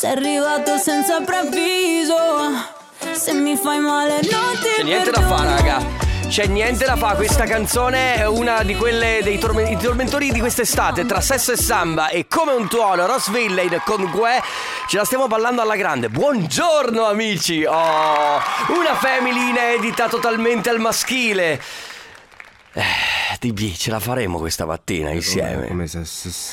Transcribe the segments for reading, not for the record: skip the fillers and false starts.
sei arrivato senza preavviso. Se mi fai male non ti C'è niente da fare, raga. C'è niente da fare, questa canzone è una di quelle i tormentori di quest'estate, tra sesso e samba e come un tuono. Ross Villain con Gue, ce la stiamo ballando alla grande. Buongiorno amici, una family inedita totalmente al maschile. DB, ce la faremo questa mattina insieme. Come se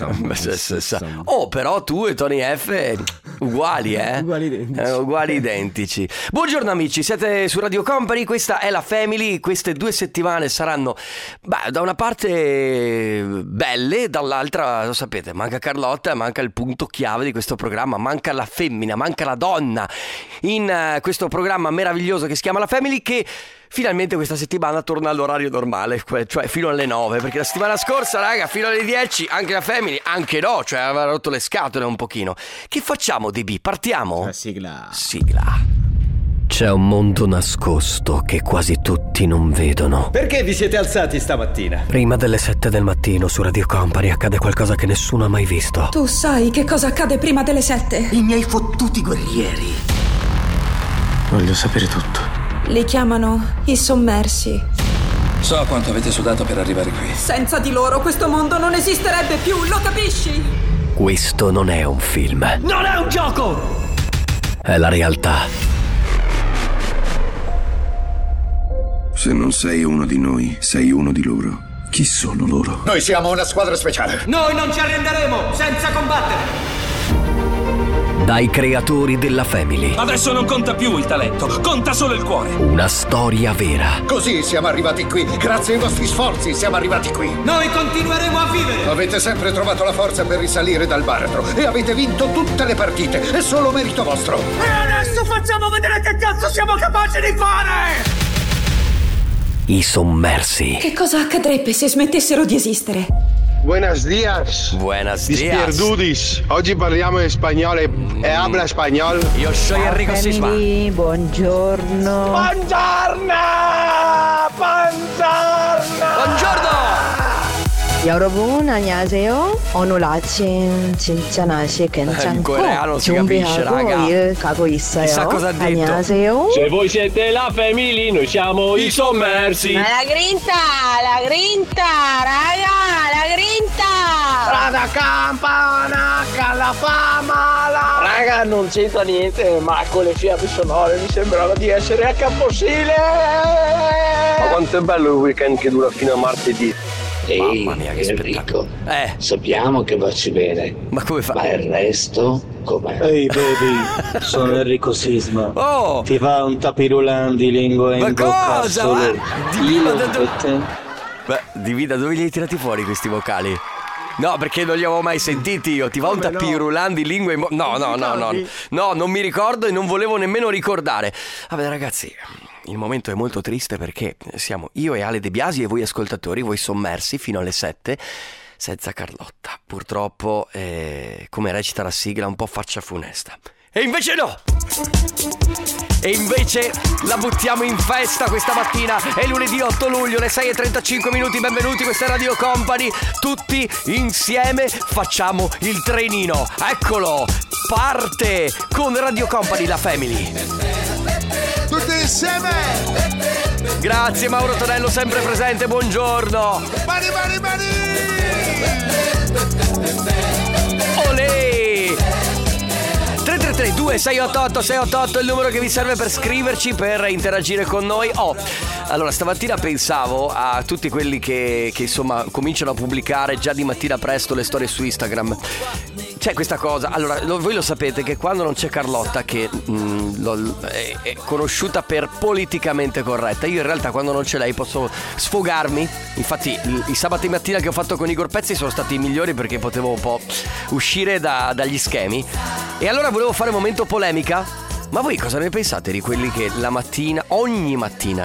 però tu e Tony F uguali, uguali identici. Buongiorno amici, siete su Radio Company, questa è la Family. Queste 2 settimane saranno da una parte belle, dall'altra lo sapete, manca Carlotta, manca il punto chiave di questo programma, manca la femmina, manca la donna in questo programma meraviglioso che si chiama la Family, che finalmente questa settimana torna all'orario normale, cioè fino alle 9, perché la settimana scorsa, raga, fino alle 10 anche la Family, anche no, cioè aveva rotto le scatole un pochino. Che facciamo, DB? Partiamo? La sigla. C'è un mondo nascosto che quasi tutti non vedono. Perché vi siete alzati stamattina? Prima delle 7 del mattino su Radio Company accade qualcosa che nessuno ha mai visto. Tu sai che cosa accade prima delle 7? I miei fottuti guerrieri. Voglio sapere tutto. Li chiamano i sommersi. So quanto avete sudato per arrivare qui. Senza di loro questo mondo non esisterebbe più, lo capisci? Questo non è un film. Non è un gioco! È la realtà. Se non sei uno di noi, sei uno di loro. Chi sono loro? Noi siamo una squadra speciale. Noi non ci arrenderemo senza combattere. Dai creatori della Family. Adesso non conta più il talento, conta solo il cuore. Una storia vera. Così siamo arrivati qui. Grazie ai vostri sforzi siamo arrivati qui. Noi continueremo a vivere. Avete sempre trovato la forza per risalire dal baratro e avete vinto tutte le partite. È solo merito vostro. E adesso facciamo vedere che cazzo siamo capaci di fare. I sommersi. Che cosa accadrebbe se smettessero di esistere? Buenos días. Buenos días. Dispierdudis. Oggi parliamo in spagnolo e habla spagnolo. Io sono Enrico Sisma. Buongiorno. Buongiorno. 여러분 안녕하세요. 오늘 아침 진짜 날씨 괜찮고 준비하고 일 가고 있어요. Chissà cosa ha detto. 안녕하세요. Se voi siete la Family, noi siamo i sommersi. Ma la grinta, raga, la grinta. Strada campana, la fama, Raga, non c'entra niente, ma con le fiabe sonore mi sembrava di essere a Camposile. Ma quanto è bello il weekend che dura fino a martedì. Ehi, mamma mia, che Enrico, sappiamo che vacci bene. Ma come fa? Ma il resto com'è? Ehi baby, sono Enrico Sisma. Oh! Ti va un tapirulan di lingua in bocca solo Di vita, dove li hai tirati fuori questi vocali? No, perché non li avevo mai sentiti io. Ti va un tapirulan di lingua in bocca? No, non mi ricordo e non volevo nemmeno ricordare. Vabbè ragazzi, il momento è molto triste perché siamo io e Ale De Biasi e voi ascoltatori, voi sommersi fino alle 7 senza Carlotta. Purtroppo, come recita la sigla, un po' faccia funesta. E invece no! E invece la buttiamo in festa questa mattina. È lunedì 8 luglio, le 6:35. Benvenuti, questa è Radio Company. Tutti insieme facciamo il trenino. Eccolo, parte con Radio Company, la Family. Tutti insieme. Grazie Mauro Tonello, sempre presente, buongiorno. Mani. Olè. 333-2688-688 è il numero che vi serve per scriverci, per interagire con noi. Allora stamattina pensavo a tutti quelli che insomma cominciano a pubblicare già di mattina presto le storie su Instagram. C'è questa cosa, allora voi lo sapete che quando non c'è Carlotta, che è conosciuta per politicamente corretta, io in realtà quando non c'è lei posso sfogarmi. Infatti i sabati mattina che ho fatto con Igor Pezzi sono stati i migliori perché potevo un po' uscire dagli schemi. E allora volevo fare un momento polemica. Ma voi cosa ne pensate di quelli che la mattina, ogni mattina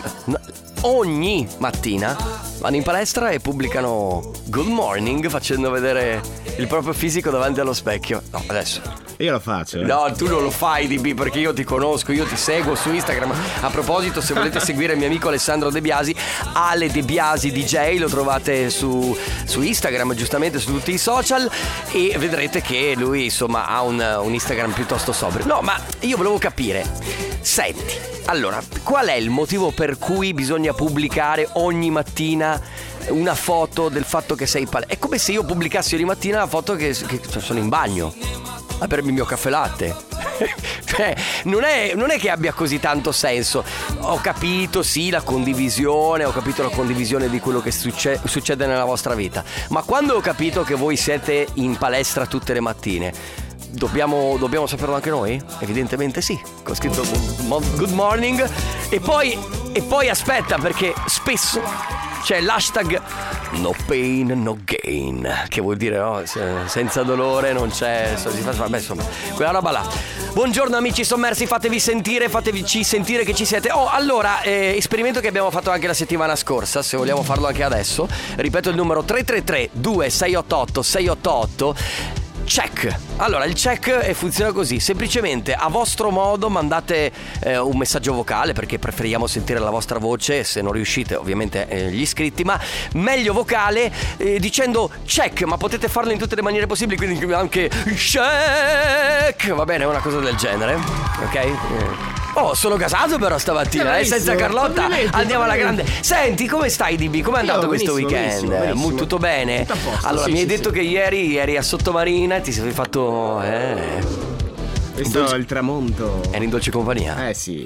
vanno in palestra e pubblicano good morning facendo vedere il proprio fisico davanti allo specchio? No, adesso Io lo faccio. No, tu non lo fai, DB, perché io ti conosco, io ti seguo su Instagram. A proposito, se volete seguire il mio amico Alessandro De Biasi, Ale De Biasi DJ, lo trovate su Instagram, giustamente su tutti i social, e vedrete che lui insomma ha un Instagram piuttosto sobrio. No, ma io volevo capire, senti, allora, qual è il motivo per cui bisogna pubblicare ogni mattina una foto del fatto che sei in palestra? È come se io pubblicassi ogni mattina la foto che sono in bagno a bermi il mio caffè latte. Cioè, non è che abbia così tanto senso. Ho capito, sì, la condivisione, ho capito la condivisione di quello che succede nella vostra vita, ma quando ho capito che voi siete in palestra tutte le mattine, dobbiamo saperlo anche noi? Evidentemente sì. Ho scritto good morning e poi aspetta, perché spesso c'è l'hashtag no pain no gain, che vuol dire no, senza dolore non c'è, vabbè, insomma, quella roba là. Buongiorno amici sommersi, fateci sentire che ci siete. Allora, esperimento che abbiamo fatto anche la settimana scorsa, se vogliamo farlo anche adesso. Ripeto il numero 333-2688-688. Check. Allora, il check funziona così: semplicemente a vostro modo mandate un messaggio vocale, perché preferiamo sentire la vostra voce, se non riuscite ovviamente gli iscritti, ma meglio vocale, dicendo check, ma potete farlo in tutte le maniere possibili, quindi anche check, va bene, una cosa del genere, ok? Sono gasato però stamattina, senza Carlotta andiamo alla grande. Senti, come stai DB? Come è andato questo weekend? Benissimo. Tutto bene? Tutto a posto, allora, sì, mi hai sì, detto sì. che ieri eri a Sottomarina e ti sei fatto Questo è il tramonto. Eri in dolce compagnia? Sì.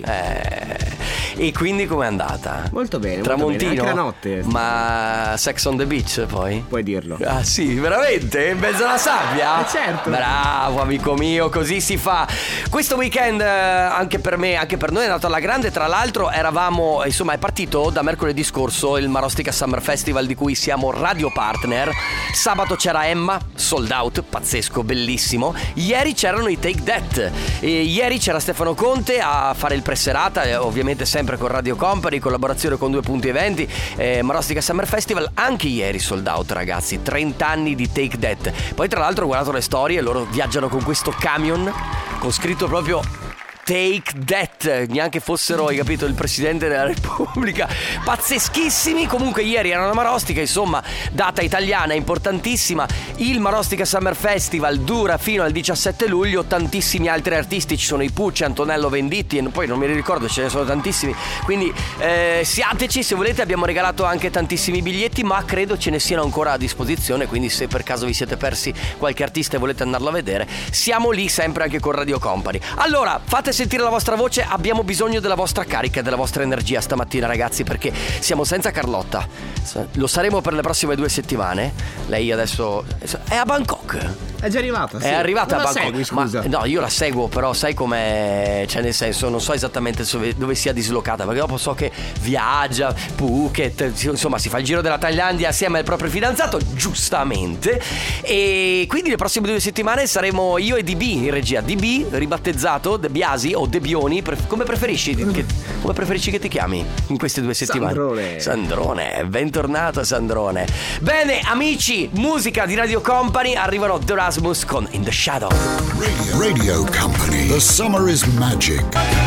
E quindi com'è andata? Molto bene. Tramontino? Molto bene. Anche la notte. Ma sex on the beach poi? Puoi dirlo. Ah sì, veramente? In mezzo alla sabbia? Certo. Bravo amico mio, così si fa. Questo weekend anche per me, anche per noi è andato alla grande. Tra l'altro eravamo, insomma, è partito da mercoledì scorso il Marostica Summer Festival, di cui siamo radio partner. Sabato c'era Emma, sold out, pazzesco, bellissimo. Ieri c'erano i Take That e ieri c'era Stefano Conte a fare il presserata, ovviamente sempre con Radio Company, collaborazione con 2 Punti Eventi, Marostica Summer Festival. Anche ieri sold out, ragazzi, 30 anni di Take That. Poi tra l'altro ho guardato le storie, loro viaggiano con questo camion con scritto proprio Take That, neanche fossero, hai capito, il presidente della Repubblica. Pazzeschissimi. Comunque ieri era una Marostica, insomma, data italiana importantissima. Il Marostica Summer Festival dura fino al 17 luglio. Tantissimi altri artisti, ci sono i Pucci, Antonello Venditti, e poi non mi ricordo, ce ne sono tantissimi. Quindi siateci se volete, abbiamo regalato anche tantissimi biglietti, ma credo ce ne siano ancora a disposizione, quindi se per caso vi siete persi qualche artista e volete andarlo a vedere, siamo lì sempre anche con Radio Company. Allora, fate sentire la vostra voce, abbiamo bisogno della vostra carica e della vostra energia stamattina, ragazzi, perché siamo senza Carlotta. Lo saremo per le prossime 2 settimane. Lei adesso è a Bangkok. È già arrivata, sì. È arrivata a Bangkok. Segui, scusa. No, io la seguo, però sai com'è, cioè nel senso non so esattamente dove sia dislocata, perché dopo so che viaggia, Phuket, insomma si fa il giro della Thailandia assieme al proprio fidanzato, giustamente. E quindi le prossime 2 settimane saremo io e DB in regia. DB ribattezzato De Biasi o De Bioni, come preferisci che ti chiami in queste 2 settimane? Sandrone, bentornato Sandrone. Bene amici, musica di Radio Company, arrivano The Rasmus con In the Shadow. Radio Company, the summer is magic.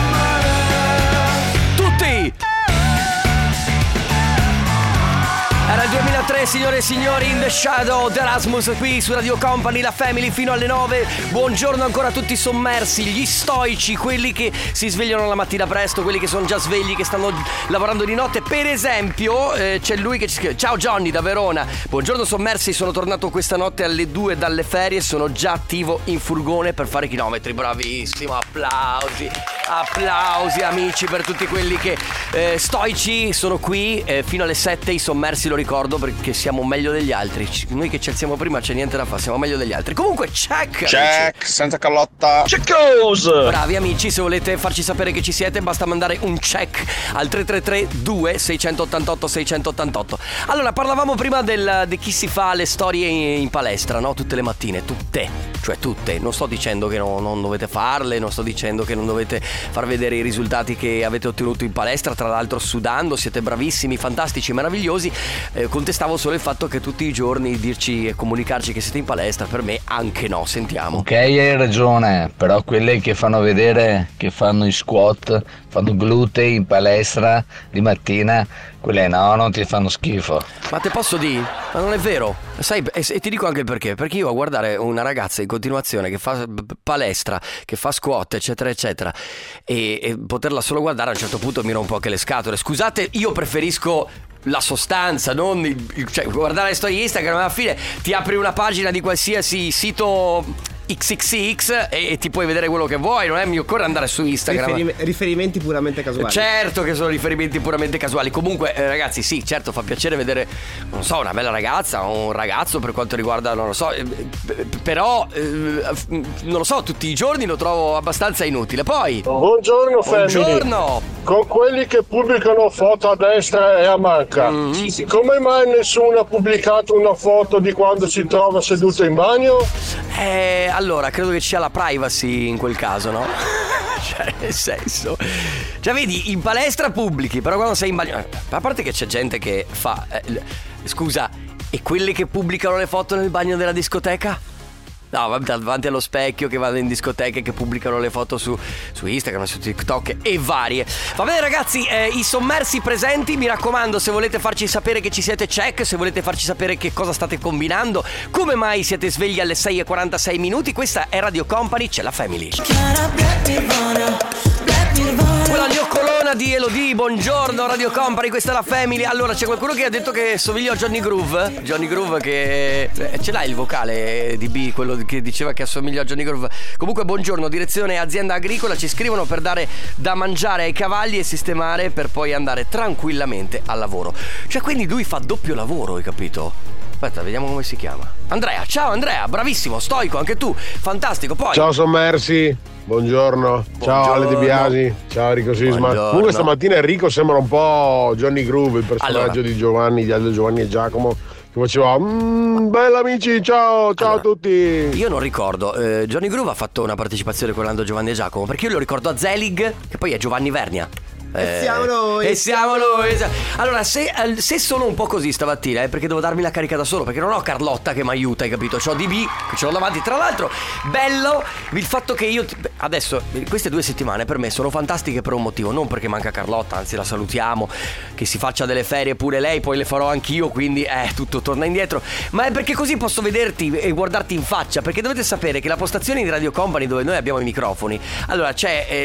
Tutti! Era il 2003, signore e signori, In the Shadow, The Rasmus qui su Radio Company, la Family fino alle 9. Buongiorno ancora a tutti i sommersi, gli stoici, quelli che si svegliano la mattina presto, quelli che sono già svegli, che stanno lavorando di notte. Per esempio c'è lui che ci scrive: ciao Johnny da Verona, buongiorno sommersi, sono tornato questa notte alle 2 dalle ferie, sono già attivo in furgone per fare chilometri. Bravissimo, applausi amici per tutti quelli che stoici sono qui fino alle 7. I sommersi, lo ricordo, perché siamo meglio degli altri. Noi che ci alziamo prima c'è niente da fare, siamo meglio degli altri. Comunque check, senza Carlotta. Bravi amici, se volete farci sapere che ci siete basta mandare un check al 333-2688-688. Allora, parlavamo prima di chi si fa le storie in palestra, no? Tutte le mattine, tutte. Non sto dicendo che non dovete farle, non sto dicendo che non dovete far vedere i risultati che avete ottenuto in palestra, tra l'altro sudando, siete bravissimi, fantastici, meravigliosi. Contestavo solo il fatto che tutti i giorni dirci e comunicarci che siete in palestra, per me anche no. Sentiamo. Ok, hai ragione, però quelle che fanno vedere che fanno i squat, fanno glutei in palestra di mattina, quelle no, non ti fanno schifo. Ma te posso dire? Ma non è vero. Sai, e ti dico anche il perché. Perché io a guardare una ragazza in continuazione che fa palestra, che fa squat, eccetera eccetera, e poterla solo guardare a un certo punto mi rompo anche le scatole. Scusate, io preferisco la sostanza, non cioè guardare le storie Instagram. Alla fine ti apri una pagina di qualsiasi sito XXX e ti puoi vedere quello che vuoi, non è mi occorre andare su Instagram. Riferimenti puramente casuali. Certo che sono riferimenti puramente casuali. Comunque ragazzi, sì, certo fa piacere vedere, non so, una bella ragazza o un ragazzo, per quanto riguarda, non lo so, però non lo so, tutti i giorni lo trovo abbastanza inutile. Poi buongiorno family. Buongiorno. Con quelli che pubblicano foto a destra e a manca, come mai nessuno ha pubblicato una foto di quando si trova seduto in bagno? Allora, credo che ci sia la privacy in quel caso, no? Cioè, nel senso, cioè vedi, in palestra pubblichi, però quando sei in bagno, a parte che c'è gente che fa scusa, e quelle che pubblicano le foto nel bagno della discoteca? No, davanti allo specchio, che vanno in discoteche, che pubblicano le foto su Instagram, su TikTok e varie. Va bene ragazzi, i sommersi presenti, mi raccomando, se volete farci sapere che ci siete, check. Se volete farci sapere che cosa state combinando, come mai siete svegli alle 6:46 minuti. Questa è Radio Company, c'è la Family. Quella gioccolona di Elodie, buongiorno Radio Company, questa è la Family. Allora, c'è qualcuno che ha detto che somiglio a Johnny Groove. Johnny Groove che ce l'hai il vocale di B, quello che diceva che assomiglia a Johnny Groove. Comunque buongiorno, direzione azienda agricola, ci scrivono per dare da mangiare ai cavalli e sistemare per poi andare tranquillamente al lavoro. Cioè quindi lui fa doppio lavoro, hai capito? Aspetta, vediamo come si chiama. Andrea, ciao Andrea, bravissimo, stoico anche tu, fantastico. Poi ciao sommersi, buongiorno. Ciao Ale De Biasi, ciao Enrico Sisma. Buongiorno. Comunque stamattina Enrico sembra un po' Johnny Groove, il personaggio di Giovanni, di Aldo Giovanni e Giacomo, che faceva bella amici, ciao a tutti. Io non ricordo, Johnny Groove ha fatto una partecipazione con Aldo Giovanni e Giacomo, perché io lo ricordo a Zelig, che poi è Giovanni Vernia. E siamo noi. Allora, se sono un po' così stamattina è perché devo darmi la carica da solo, perché non ho Carlotta che mi aiuta, hai capito? C'ho DB che ce l'ho davanti. Tra l'altro, bello il fatto che io adesso, queste 2 settimane per me sono fantastiche per un motivo. Non perché manca Carlotta, anzi la salutiamo, che si faccia delle ferie pure lei, poi le farò anch'io, quindi tutto torna indietro. Ma è perché così posso vederti e guardarti in faccia, perché dovete sapere che la postazione di Radio Company, dove noi abbiamo i microfoni, allora c'è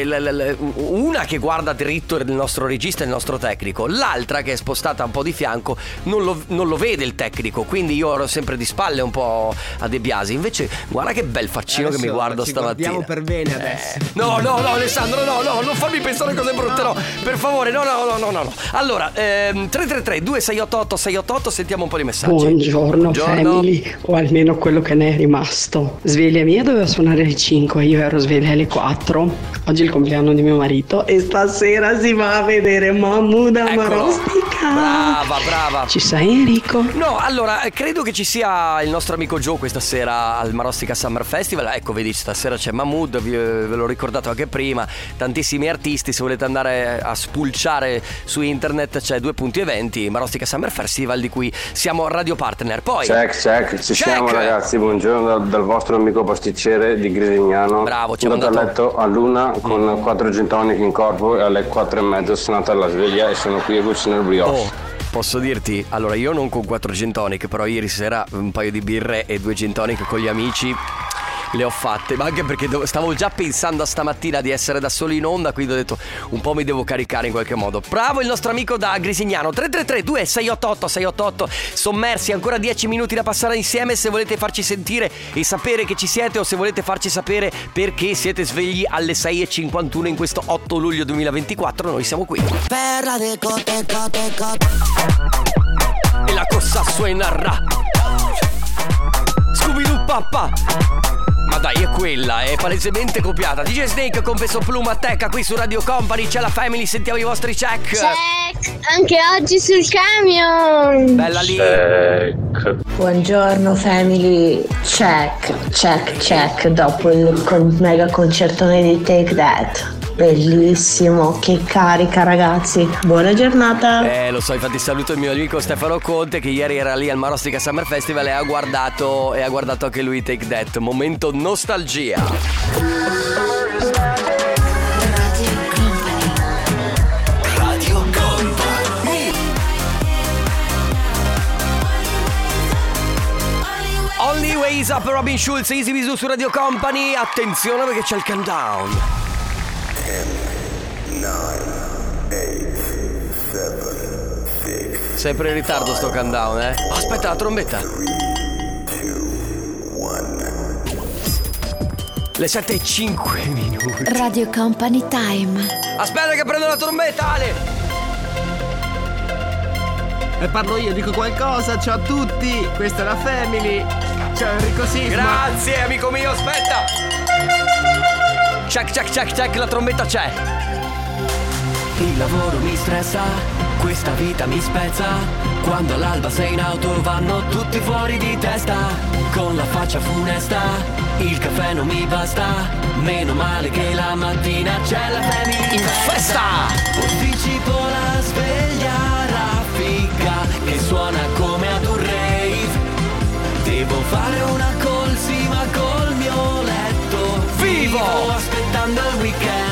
una che guarda dritto il nostro regista e il nostro tecnico, l'altra che è spostata un po' di fianco non lo vede il tecnico, quindi io ero sempre di spalle un po' a De Biasi. Invece guarda che bel faccino adesso che mi guardo stamattina. Guardiamo per bene adesso. No Alessandro, no, non farmi pensare cose brutte, no, per favore, no. Allora 333 2688 688, sentiamo un po' di messaggi. Buongiorno family, o almeno quello che ne è rimasto. Sveglia mia doveva suonare alle 5, io ero sveglia alle 4. Oggi è il compleanno di mio marito e stasera si va a vedere Mahmood a Marostica. Brava. Ci sei Enrico? No, allora credo che ci sia il nostro amico Joe questa sera al Marostica Summer Festival. Ecco, vedi, stasera c'è Mahmood, ve l'ho ricordato anche prima, tantissimi artisti. Se volete andare a spulciare su internet c'è 2 punti eventi, Marostica Summer Festival, di cui siamo radio partner. Poi check, ci siamo ragazzi, buongiorno dal vostro amico pasticcere di Grisignano. Bravo, ci ho andato a letto a luna con 4 gin tonic in corpo e alle 4:30 sono andato alla sveglia e sono qui a cucinare il brioche. Posso dirti, allora io non con 4 gin tonic, però ieri sera un paio di birre e 2 gin tonic con gli amici le ho fatte, ma anche perché stavo già pensando a stamattina di essere da solo in onda, quindi ho detto un po' mi devo caricare in qualche modo. Bravo il nostro amico da Grisignano. 333 2688 688, sommersi, ancora 10 minuti da passare insieme. Se volete farci sentire e sapere che ci siete, o se volete farci sapere perché siete svegli alle 6:51 in questo 8 luglio 2024, noi siamo qui. Per la discoteca. E la cosa suonerà Scooby-Doo papà. Ma dai, è quella, è palesemente copiata. DJ Snake con Peso Pluma Tecca qui su Radio Company, c'è la Family, sentiamo i vostri check. Check, anche oggi sul camion. Bella lì. Check. Buongiorno Family, check, dopo il mega concertone di Take That. Bellissimo, che carica ragazzi. Buona giornata. Lo so, infatti saluto il mio amico Stefano Conte che ieri era lì al Marostica Summer Festival e ha guardato anche lui Take That. Momento nostalgia. Radio Company. Only Ways Up, Robin Schulz, Easy Bisou su Radio Company. Attenzione perché c'è il countdown. 10, 9, 8, 7, 6. Sempre in ritardo sto countdown, eh? Oh, aspetta la trombetta. 3, 2, 1. Le 7:05. Radio Company Time. Aspetta che prendo la trombetta, Ale. E parlo io, dico qualcosa. Ciao a tutti, questa è la Family. Ciao Enrico Sisma. Grazie amico mio, aspetta. Check, la trombetta c'è. Il lavoro mi stressa, questa vita mi spezza. Quando all'alba sei in auto vanno tutti fuori di testa. Con la faccia funesta, il caffè non mi basta. Meno male che la mattina c'è la Family in festa. Posticipo la sveglia raffica che suona come ad un rave. Devo fare una colsima col mio letto. Vivo aspettando il weekend.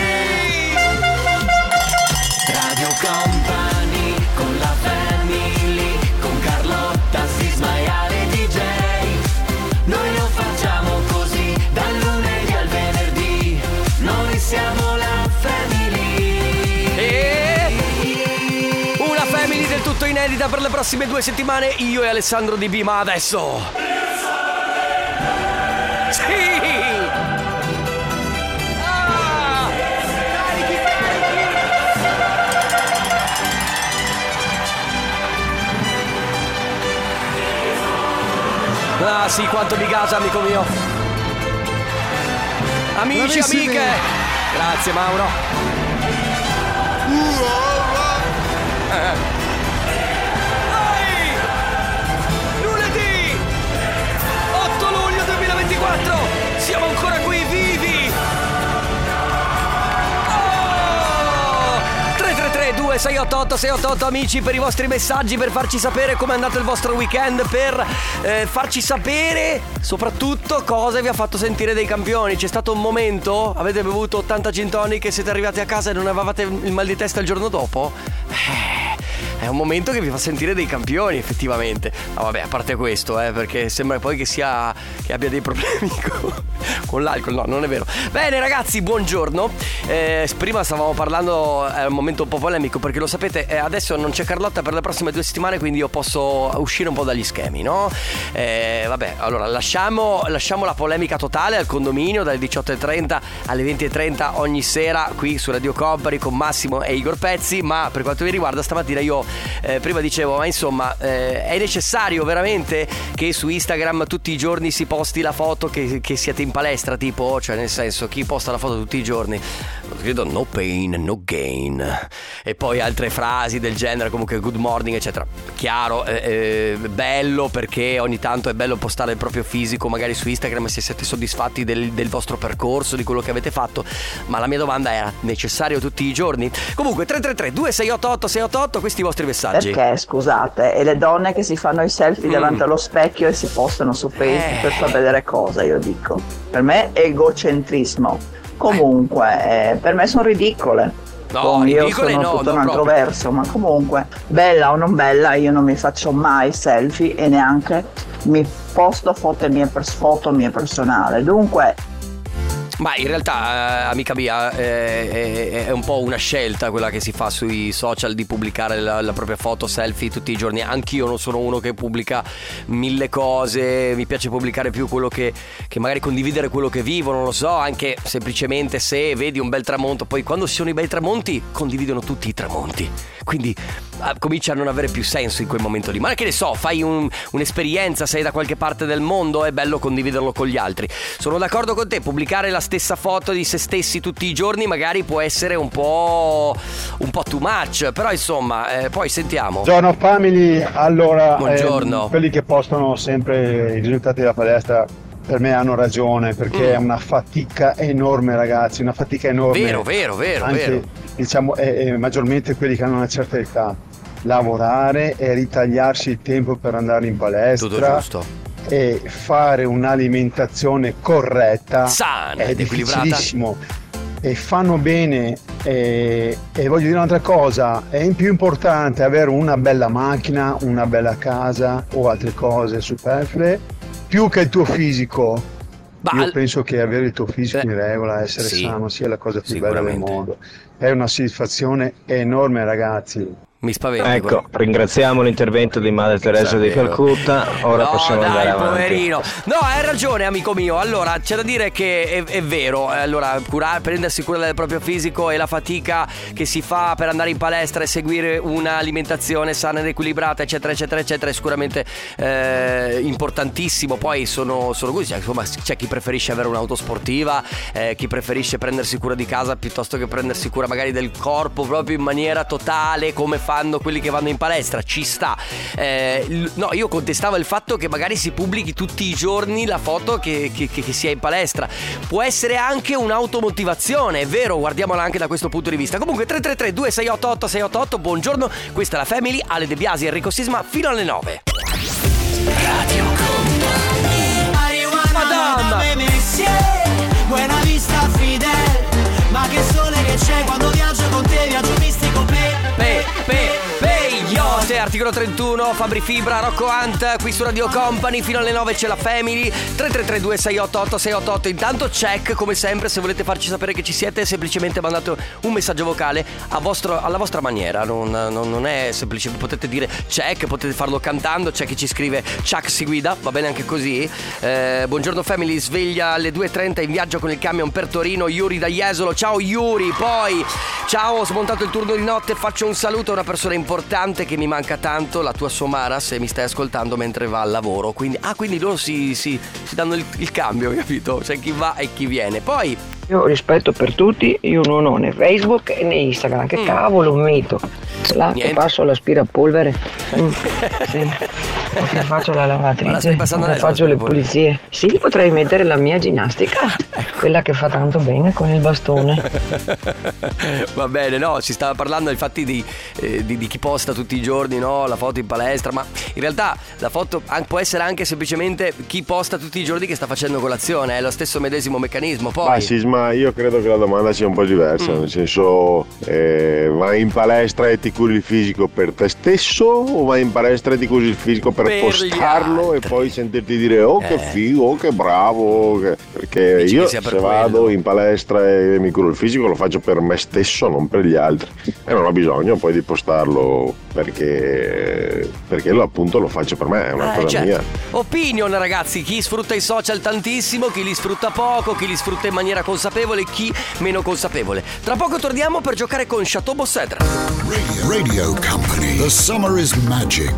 Radio Company con la Family, con Carlotta, Sisma e Ale DJ. Noi lo facciamo così dal lunedì al venerdì. Noi siamo la Family. E una Family del tutto inedita per le prossime 2 settimane. Io e Alessandro DB, ma adesso sì! Ah sì, quanto mi gasa, amico mio. Amici, amiche. Grazie Mauro. Dai! Lunedì 8 luglio 2024. Siamo ancora qui vivi. 333-2688-688 amici, per i vostri messaggi, per farci sapere com'è andato il vostro weekend, per farci sapere soprattutto cosa vi ha fatto sentire dei campioni. C'è stato un momento, avete bevuto 80 gin tonic e siete arrivati a casa e non avevate il mal di testa il giorno dopo? È un momento che vi fa sentire dei campioni, effettivamente. Ma vabbè, a parte questo, perché sembra poi che abbia dei problemi con l'alcol. No, non è vero. Bene ragazzi, buongiorno. Prima stavamo parlando, è un momento un po' polemico, perché lo sapete, adesso non c'è Carlotta per le prossime 2 settimane, quindi io posso uscire un po' dagli schemi, no? Vabbè, allora lasciamo la polemica totale al condominio dalle 18:30 alle 20:30 ogni sera qui su Radio Company con Massimo e Igor Pezzi. Ma per quanto mi riguarda, stamattina io prima dicevo, ma insomma, è necessario veramente che su Instagram tutti i giorni si posti la foto che siete in palestra, tipo, cioè nel senso, chi posta la foto tutti i giorni? Credo no pain, no gain. E poi altre frasi del genere, comunque good morning, eccetera. Chiaro, bello, perché ogni tanto è bello postare il proprio fisico magari su Instagram se siete soddisfatti del vostro percorso, di quello che avete fatto. Ma la mia domanda era: necessario tutti i giorni? Comunque 333-2688-688, questi i vostri messaggi. Perché scusate, e le donne che si fanno i selfie davanti allo specchio e si postano su Facebook per far vedere cosa? Io dico, per me è egocentrismo. Comunque per me sono ridicole. No, io sono tutto un altro verso, ma comunque bella o non bella, io non mi faccio mai selfie e neanche mi posto foto mie personali. Dunque, ma in realtà, amica mia, è un po' una scelta quella che si fa sui social di pubblicare la propria foto selfie tutti i giorni. Anch'io non sono uno che pubblica 1000 cose, mi piace pubblicare più quello che magari condividere quello che vivo, non lo so, anche semplicemente se vedi un bel tramonto. Poi quando ci sono i bei tramonti condividono tutti i tramonti, quindi comincia a non avere più senso in quel momento lì. Ma che ne so, fai un'esperienza, sei da qualche parte del mondo, è bello condividerlo con gli altri. Sono d'accordo con te, pubblicare la stessa foto di se stessi tutti i giorni magari può essere un po' too much, però insomma, poi sentiamo. Buongiorno family, allora buongiorno. Quelli che postano sempre i risultati della palestra per me hanno ragione, perché è una fatica enorme, ragazzi, una fatica enorme. Vero. Anche, diciamo, maggiormente quelli che hanno una certa età. Lavorare e ritagliarsi il tempo per andare in palestra. Tutto giusto. E fare un'alimentazione corretta, sana è ed equilibrata. difficilissimo. E fanno bene, e voglio dire un'altra cosa, è più importante avere una bella macchina, una bella casa o altre cose superflue, più che il tuo fisico. Io penso che avere il tuo fisico in regola, essere sano, sia la cosa più bella del mondo. È una soddisfazione enorme, ragazzi. Mi spaventa. Ecco, ringraziamo l'intervento di Madre Teresa di Calcutta. Ora possiamo andare avanti. Poverino. No, hai ragione, amico mio. Allora, c'è da dire che è vero. Allora, prendersi cura del proprio fisico e la fatica che si fa per andare in palestra e seguire un'alimentazione sana ed equilibrata, eccetera, eccetera, eccetera, è sicuramente importantissimo. Poi sono così. Insomma, c'è chi preferisce avere un'auto sportiva, chi preferisce prendersi cura di casa piuttosto che prendersi cura magari del corpo proprio in maniera totale, come fanno quelli che vanno in palestra. Ci sta. No, io contestavo il fatto che magari si pubblichi tutti i giorni la foto che si è in palestra. Può essere anche un'automotivazione, è vero, guardiamola anche da questo punto di vista. Comunque 333 2688 688, buongiorno, questa è la Family, Ale De Biasi e Enrico Sisma fino alle 9. Radio Company. Madonna. Buena vista Fidel. Ma che sole che c'è quando viaggio con te, viaggio mistico Io, articolo 31, Fabri Fibra, Rocco Hunt, qui su Radio Company, fino alle 9 c'è la Family, 3332 688 688. Intanto check, come sempre, se volete farci sapere che ci siete, semplicemente mandate un messaggio vocale alla vostra maniera, non è semplice, potete dire check, potete farlo cantando, c'è chi ci scrive Chuck si guida, va bene anche così. Buongiorno Family, sveglia alle 2:30 in viaggio con il camion per Torino, Yuri da Jesolo, ciao Yuri. Poi ciao, ho smontato il turno di notte, faccio un saluto a una persona importante che mi manca tanto, la tua Somara, se mi stai ascoltando mentre va al lavoro. Quindi loro si danno il cambio, capito? C'è chi va e chi viene. Poi io rispetto per tutti, io non ho né Facebook né Instagram, che cavolo metto? Là che passo l'aspirapolvere, che faccio la lavatrice, che faccio le pulizie. Sì, potrei mettere la mia ginnastica, quella che fa tanto bene con il bastone. Va bene, no, si stava parlando infatti di chi posta tutti i giorni, no, la foto in palestra, ma in realtà la foto può essere anche semplicemente chi posta tutti i giorni che sta facendo colazione, è lo stesso medesimo meccanismo. Poi Sisma, io credo che la domanda sia un po' diversa, nel senso, vai in palestra e ti curi il fisico per te stesso o vai in palestra e ti curi il fisico per postarlo e poi sentirti dire che figo, che bravo, perché dici io se vado in palestra e mi curo il fisico lo faccio per me stesso, non per gli altri, e non ho bisogno poi di postarlo perché appunto lo faccio per me, è una cosa mia. Opinion, ragazzi, chi sfrutta i social tantissimo, chi li sfrutta poco, chi li sfrutta in maniera consapevole, chi meno consapevole. Tra poco torniamo per giocare con Chateau Bossedra. Radio Company. The summer is magic.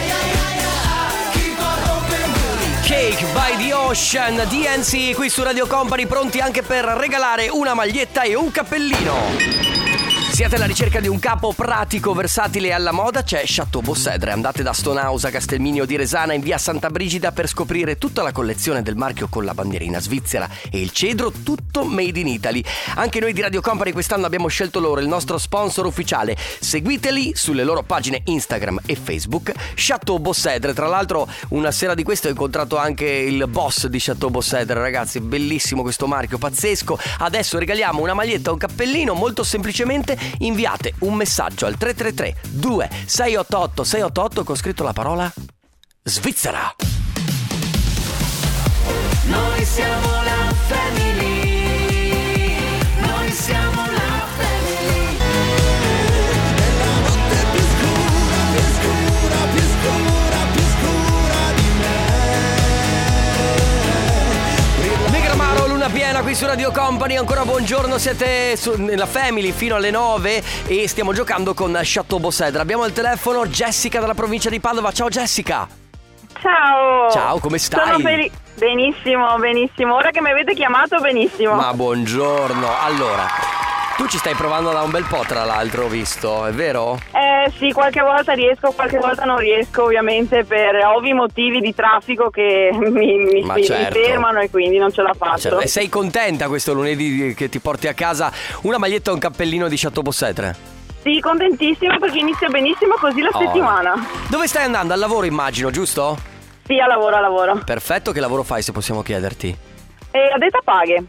Cake by the Ocean, DNC qui su Radio Company, pronti anche per regalare una maglietta e un cappellino. Siete alla ricerca di un capo pratico, versatile e alla moda? C'è Chateau Bossedra. Andate da Stonehouse a Castelminio di Resana in via Santa Brigida per scoprire tutta la collezione del marchio con la bandierina svizzera e il cedro, tutto made in Italy. Anche noi di Radio Company quest'anno abbiamo scelto loro il nostro sponsor ufficiale. Seguiteli sulle loro pagine Instagram e Facebook, Chateau Bossedra. Tra l'altro una sera di questo ho incontrato anche il boss di Chateau Bossedra, ragazzi, bellissimo questo marchio, pazzesco. Adesso regaliamo una maglietta e un cappellino, molto semplicemente inviate un messaggio al 333 2688 688 con scritto la parola Svizzera. Noi siamo la Family. Noi siamo la Family. Nella notte più scura, più scura, più scura, più scura di me. Negramaro, luna piena qui su Radio Company. Ancora buongiorno, siete nella Family fino alle 9 e stiamo giocando con Chateau Bossedra. Abbiamo al telefono Jessica dalla provincia di Padova. Ciao Jessica. Ciao. Ciao, come stai? Sono benissimo, benissimo. Ora che mi avete chiamato, benissimo. Ma buongiorno. Allora, Tu ci stai provando da un bel po', tra l'altro, ho visto, è vero? Sì, qualche volta riesco, qualche volta non riesco, ovviamente per ovvi motivi di traffico che mi fermano e quindi non ce la faccio. Certo. E sei contenta questo lunedì che ti porti a casa una maglietta e un cappellino di Chateau Possetre? Sì, contentissima perché inizia benissimo così la settimana. Dove stai andando? Al lavoro, immagino, giusto? Sì, a lavoro. Perfetto, che lavoro fai, se possiamo chiederti? Addetta paghe.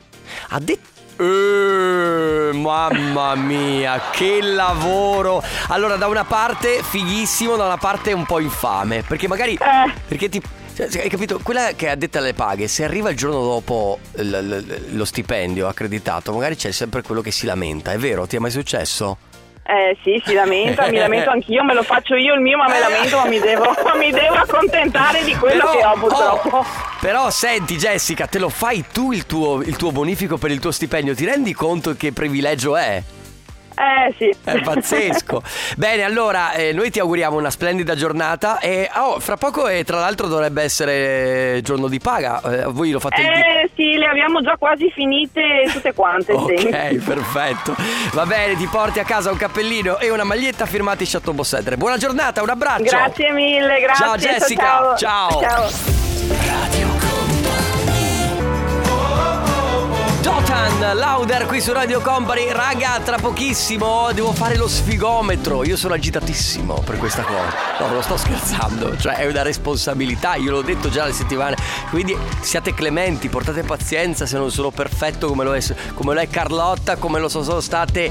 Mamma mia, che lavoro! Allora, da una parte fighissimo, da una parte un po' infame. Perché magari perché ti, hai capito? Quella che è addetta alle paghe, se arriva il giorno dopo lo stipendio accreditato, magari c'è sempre quello che si lamenta. È vero? Ti è mai successo? Sì, si lamenta, mi lamento anch'io, me lo faccio io il mio, ma me lamento, ma mi devo accontentare di quello che ho purtroppo. Però senti Jessica, te lo fai tu il tuo bonifico per il tuo stipendio, ti rendi conto che privilegio è? Sì. È pazzesco. Bene, allora noi ti auguriamo una splendida giornata e fra poco tra l'altro dovrebbe essere giorno di paga. Voi lo fate sì, le abbiamo già quasi finite tutte quante. Ok, sì. Perfetto. Va bene, ti porti a casa un cappellino e una maglietta firmati Chateau Possetre. Buona giornata, un abbraccio. Grazie mille, grazie. Ciao Jessica. Ciao. Radio Dotan, Lauder qui su Radio Company. Raga, tra pochissimo devo fare lo sfigometro. Io sono agitatissimo per questa cosa. No, non sto scherzando. Cioè è una responsabilità, io l'ho detto già le settimane. Quindi siate clementi, portate pazienza se non sono perfetto come lo è Carlotta, come lo sono state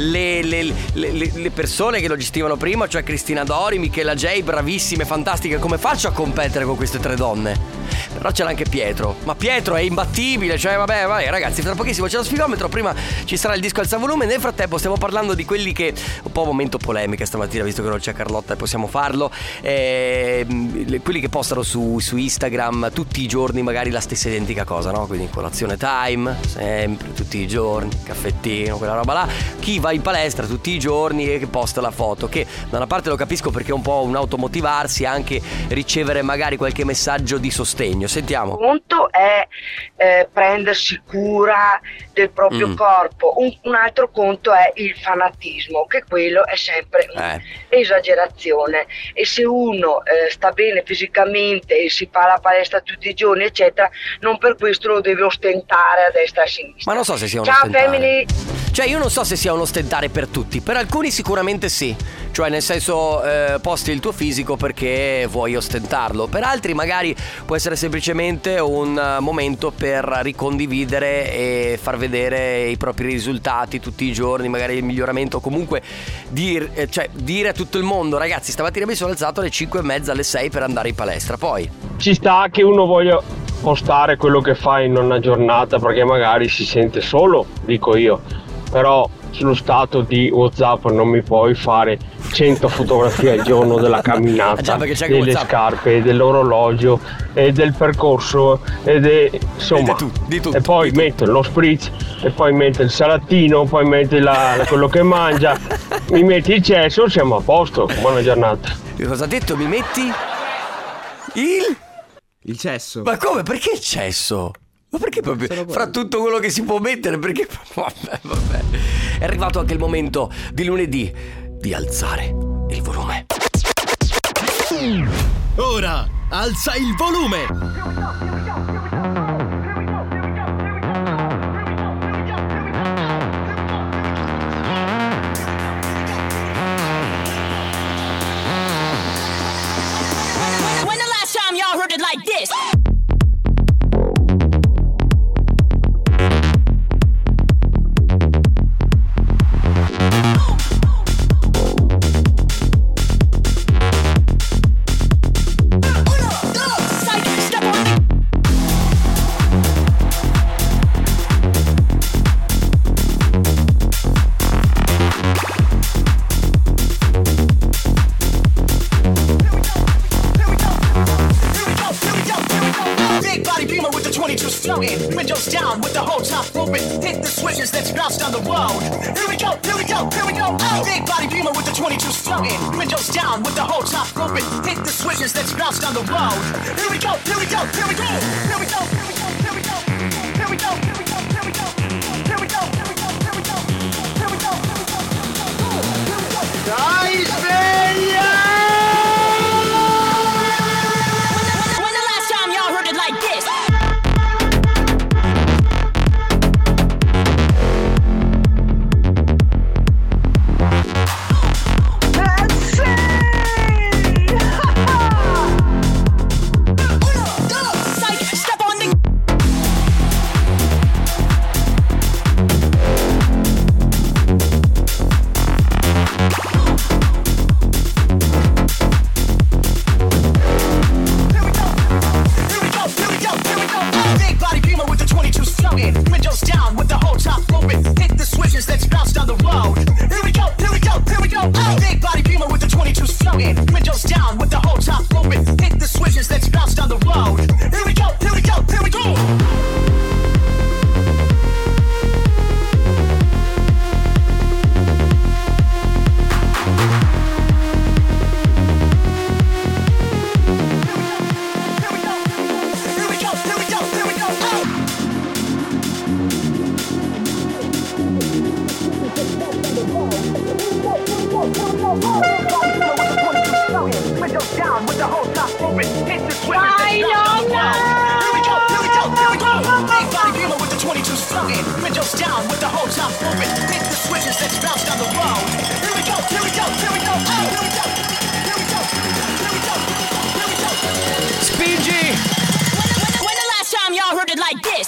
le persone che lo gestivano prima, cioè Cristina Dori, Michela J, bravissime, fantastiche. Come faccio a competere con queste tre donne? Però c'era anche Pietro. Ma Pietro è imbattibile. Cioè vabbè ragazzi, tra pochissimo c'è lo sfigometro. Prima ci sarà il disco alza volume. Nel frattempo stiamo parlando di quelli che un po' momento polemica stamattina, visto che non c'è Carlotta e possiamo farlo, quelli che postano su Instagram tutti i giorni magari la stessa identica cosa, no? Quindi colazione time, sempre, tutti i giorni, caffettino, quella roba là. Chi va in palestra tutti i giorni e che posta la foto, che da una parte lo capisco perché è un po' un automotivarsi, anche ricevere magari qualche messaggio di sostegno. Sentiamo. Un conto è prendersi cura del proprio corpo, un altro conto è il fanatismo, che quello è sempre esagerazione. E se uno sta bene fisicamente e si fa la palestra tutti i giorni eccetera, non per questo lo deve ostentare a destra e a sinistra. Ma non so se sia un Ciao ostentare. Family. Cioè io non so se sia un ostentare per tutti, per alcuni sicuramente sì. Cioè nel senso posti il tuo fisico perché vuoi ostentarlo. Per altri magari può essere semplicemente un momento per ricondividere e far vedere i propri risultati tutti i giorni, magari il miglioramento, comunque dire a tutto il mondo: ragazzi, stamattina mi sono alzato alle 5:30, alle 6 per andare in palestra. Poi ci sta che uno voglia postare quello che fa in una giornata perché magari si sente solo, dico io, però sullo stato di WhatsApp non mi puoi fare 100 fotografie al giorno della camminata, delle scarpe, dell'orologio e del percorso insomma, di tutto, e poi metto lo spritz e poi metto il salattino, poi metti quello che mangia, mi metti il cesso, siamo a posto. Buona giornata. Cosa ha detto? Mi metti il cesso. Ma come? Perché il cesso? Ma perché proprio fra tutto quello che si può mettere? Perché vabbè. È arrivato anche il momento di lunedì di alzare il volume. Ora alza il volume. When the last time y'all heard it like this? Windows down with the whole top open. Hit the switches, let's bounce down the road. Here we go, here we go, here we go. Big body Beamer with the 22 floating. Windows down with the whole top open. Hit the switches, let's bounce down the road. Here we go, here we go, here we go. Here we go, here we go, here we go. Here we go, here we go, here we go. Here we go, here we go, here we go. Here we go. stunting. Windows down with the whole top moving. Hit the switches, let's bounce down the road. Here we go, here we go, here we go, oh, here we go, here we go, here we go, here we go. Spingi! When the last time y'all heard it like this?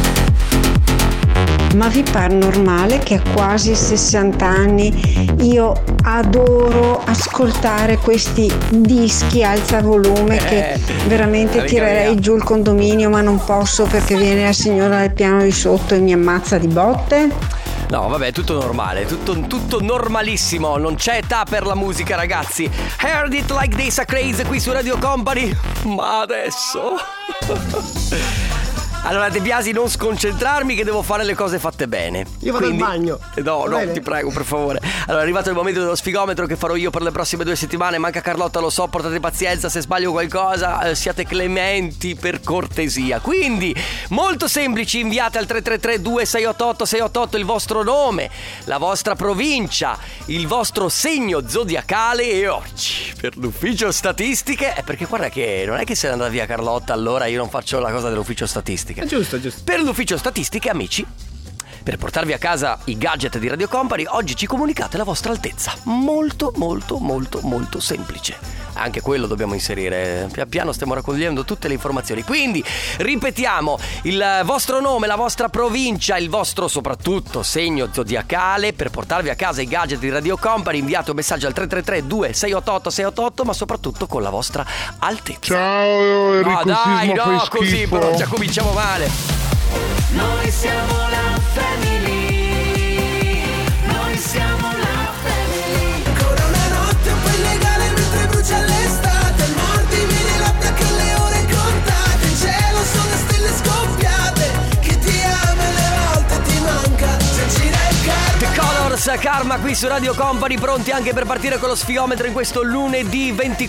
Ma vi pare normale che a quasi 60 anni io adoro ascoltare questi dischi alza volume che veramente tirerei giù il condominio, ma non posso perché viene la signora del piano di sotto e mi ammazza di botte? No, vabbè, tutto normale, tutto normalissimo, non c'è età per la musica, ragazzi. Heard It Like This a Craze qui su Radio Company. Ma adesso allora, De Biasi, non sconcentrarmi che devo fare le cose fatte bene. Io vado al bagno. No, ti prego, per favore. Allora, è arrivato il momento dello sfigometro che farò io per le prossime 2 settimane. Manca Carlotta, lo so, portate pazienza. Se sbaglio qualcosa, siate clementi per cortesia. Quindi, molto semplici, inviate al 333-2688-688 il vostro nome, la vostra provincia, il vostro segno zodiacale. E oggi, per l'ufficio statistiche, perché guarda che non è che se ne andata via Carlotta, allora io non faccio la cosa dell'ufficio statistiche. Giusto. Per l'ufficio statistiche, amici, per portarvi a casa i gadget di Radio Company, oggi ci comunicate la vostra altezza. Molto semplice. Anche quello dobbiamo inserire. Pian piano stiamo raccogliendo tutte le informazioni. Quindi ripetiamo il vostro nome, la vostra provincia, il vostro soprattutto segno zodiacale per portarvi a casa i gadget di Radio Company. Inviate un messaggio al 333-2688-688, ma soprattutto con la vostra altezza. Ciao Enrico, no dai, Sisma, no, fai così schifo. però già cominciamo male. Noi siamo la family. Noi siamo la family. Ancora una notte un po' illegale mentre brucia l'estate. Mordimi le labbra che le ore contate. In cielo sono stelle scoppiate. Chi ti ama le volte ti manca. Se gira il The Colors, Karma qui su Radio Company, pronti anche per partire con lo sfiometro in questo lunedì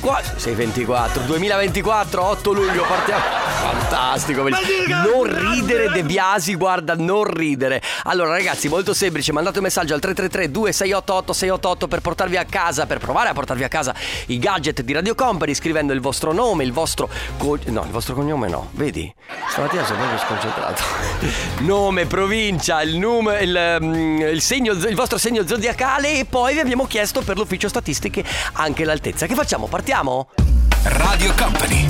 2024, 8 luglio, partiamo. Fantastico, non ridere De Biasi, guarda, non ridere. Allora ragazzi, molto semplice, mandate un messaggio al 333-2688-688 per portarvi a casa, per provare a portarvi a casa i gadget di Radio Company, scrivendo il vostro nome, il vostro il vostro cognome no, vedi? Stamattina sono proprio sconcentrato. Nome, provincia, il segno, il vostro segno zodiacale, e poi vi abbiamo chiesto per l'ufficio statistiche anche l'altezza. Che facciamo? Partiamo? Radio Company.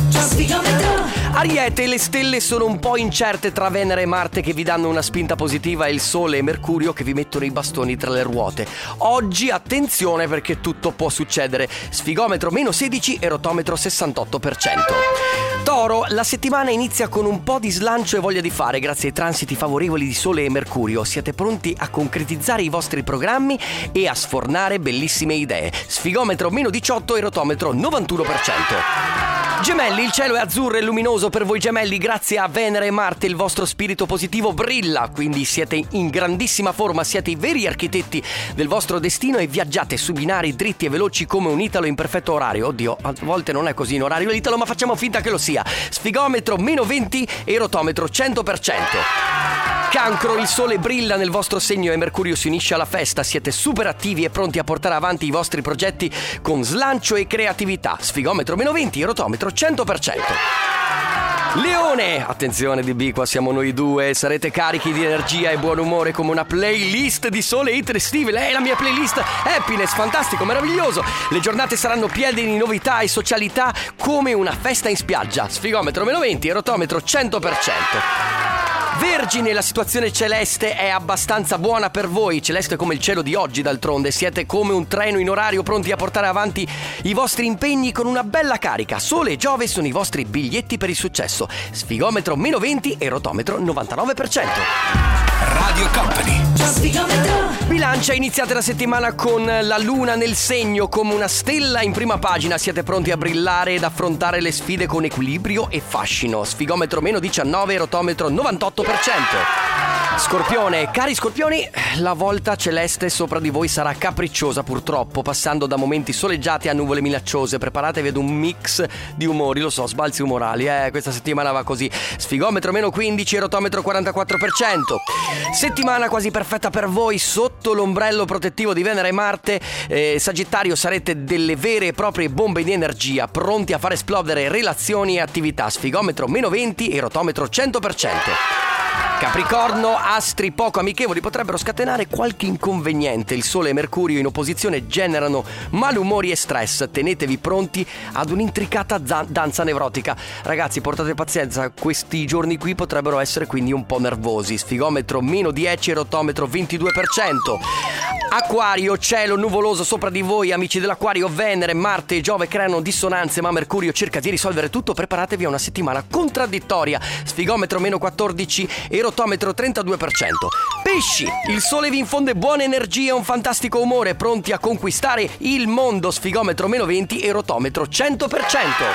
Ariete, le stelle sono un po' incerte tra Venere e Marte che vi danno una spinta positiva, e il Sole e Mercurio che vi mettono i bastoni tra le ruote. Oggi attenzione perché tutto può succedere. Sfigometro -16 e rotometro 68%. Toro, la settimana inizia con un po' di slancio e voglia di fare grazie ai transiti favorevoli di Sole e Mercurio. Siete pronti a concretizzare i vostri programmi e a sfornare bellissime idee. Sfigometro -18 e rotometro 91%. Gemelli, il cielo è azzurro e luminoso per voi gemelli. Grazie a Venere e Marte il vostro spirito positivo brilla, quindi siete in grandissima forma, siete i veri architetti del vostro destino e viaggiate su binari dritti e veloci come un italo in perfetto orario. Oddio, a volte non è così in orario l'italo, ma facciamo finta che lo sia. Sfigometro -20 e rotometro 100%. Cancro, il sole brilla nel vostro segno e Mercurio si unisce alla festa. Siete super attivi e pronti a portare avanti i vostri progetti con slancio e creatività. Sfigometro -20, rotometro 100%. Leone, attenzione DB, qua siamo noi due. Sarete carichi di energia e buon umore come una playlist di sole hit estive. È la mia playlist Happiness, fantastico, meraviglioso. Le giornate saranno piene di novità e socialità come una festa in spiaggia. Sfigometro -20 e rotometro 100%. Vergine, la situazione celeste è abbastanza buona per voi. Celeste come il cielo di oggi, d'altronde. Siete come un treno in orario, pronti a portare avanti i vostri impegni con una bella carica. Sole e Giove sono i vostri biglietti per il successo. Sfigometro -20 e rotometro 99%. Radio Company. Bilancia, iniziate la settimana con la luna nel segno come una stella in prima pagina. Siete pronti a brillare ed affrontare le sfide con equilibrio e fascino. Sfigometro -19 e rotometro 98%. Scorpione, cari scorpioni, la volta celeste sopra di voi sarà capricciosa purtroppo, passando da momenti soleggiati a nuvole minacciose. Preparatevi ad un mix di umori, lo so, sbalzi umorali, questa settimana va così. Sfigometro -15 e rotometro 44%. Settimana quasi perfetta per voi sotto l'ombrello protettivo di Venere e Marte. Sagittario, sarete delle vere e proprie bombe di energia, pronti a far esplodere relazioni e attività. Sfigometro -20 e rotometro 100%. Capricorno, astri poco amichevoli potrebbero scatenare qualche inconveniente. Il Sole e Mercurio in opposizione generano malumori e stress. Tenetevi pronti ad un'intricata danza nevrotica. Ragazzi, portate pazienza, questi giorni qui potrebbero essere quindi un po' nervosi. Sfigometro -10, erotometro 22%. Acquario, cielo nuvoloso sopra di voi, amici dell'Acquario. Venere, Marte e Giove creano dissonanze, ma Mercurio cerca di risolvere tutto. Preparatevi a una settimana contraddittoria. Sfigometro -14, erotometro 32%. Pesci, il Sole vi infonde buone energie e un fantastico umore, pronti a conquistare il mondo. Sfigometro -20, erotometro 100%.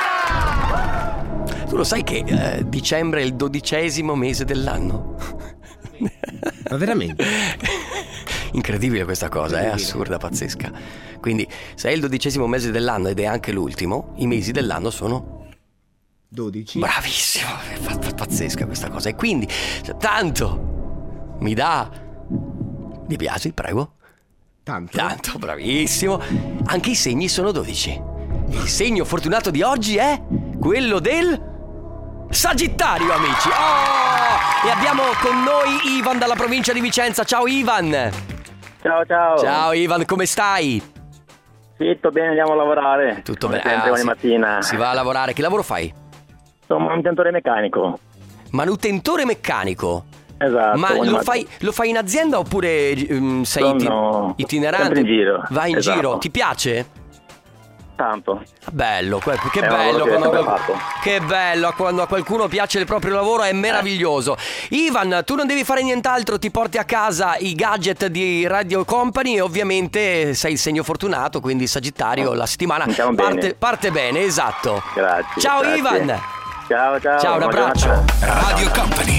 Tu lo sai che dicembre è il 12° mese dell'anno? Ma veramente? Incredibile questa cosa, è assurda, pazzesca. Quindi se è il 12° mese dell'anno ed è anche l'ultimo, i mesi dell'anno sono 12. Bravissimo, è pazzesca questa cosa. E quindi tanto mi piace, prego. Tanto, bravissimo. Anche i segni sono 12. Il segno fortunato di oggi è quello del Sagittario, amici. E abbiamo con noi Ivan dalla provincia di Vicenza. Ciao Ivan. Ciao. Ciao Ivan, come stai? Sì, tutto bene, andiamo a lavorare. Tutto bene. Sempre ogni mattina. Si va a lavorare. Che lavoro fai? Sono manutentore meccanico. Manutentore meccanico? Esatto. Ma lo fai in azienda oppure sei itinerante? Sempre in giro. Vai in Esatto. giro, ti piace? Tanto. Bello, che bello quando a qualcuno piace il proprio lavoro, è meraviglioso. Ivan, tu non devi fare nient'altro, ti porti a casa i gadget di Radio Company e ovviamente sei il segno fortunato, quindi Sagittario, la settimana parte bene, esatto. Grazie. Ciao grazie. Ivan. Ciao, un abbraccio. Radio Company.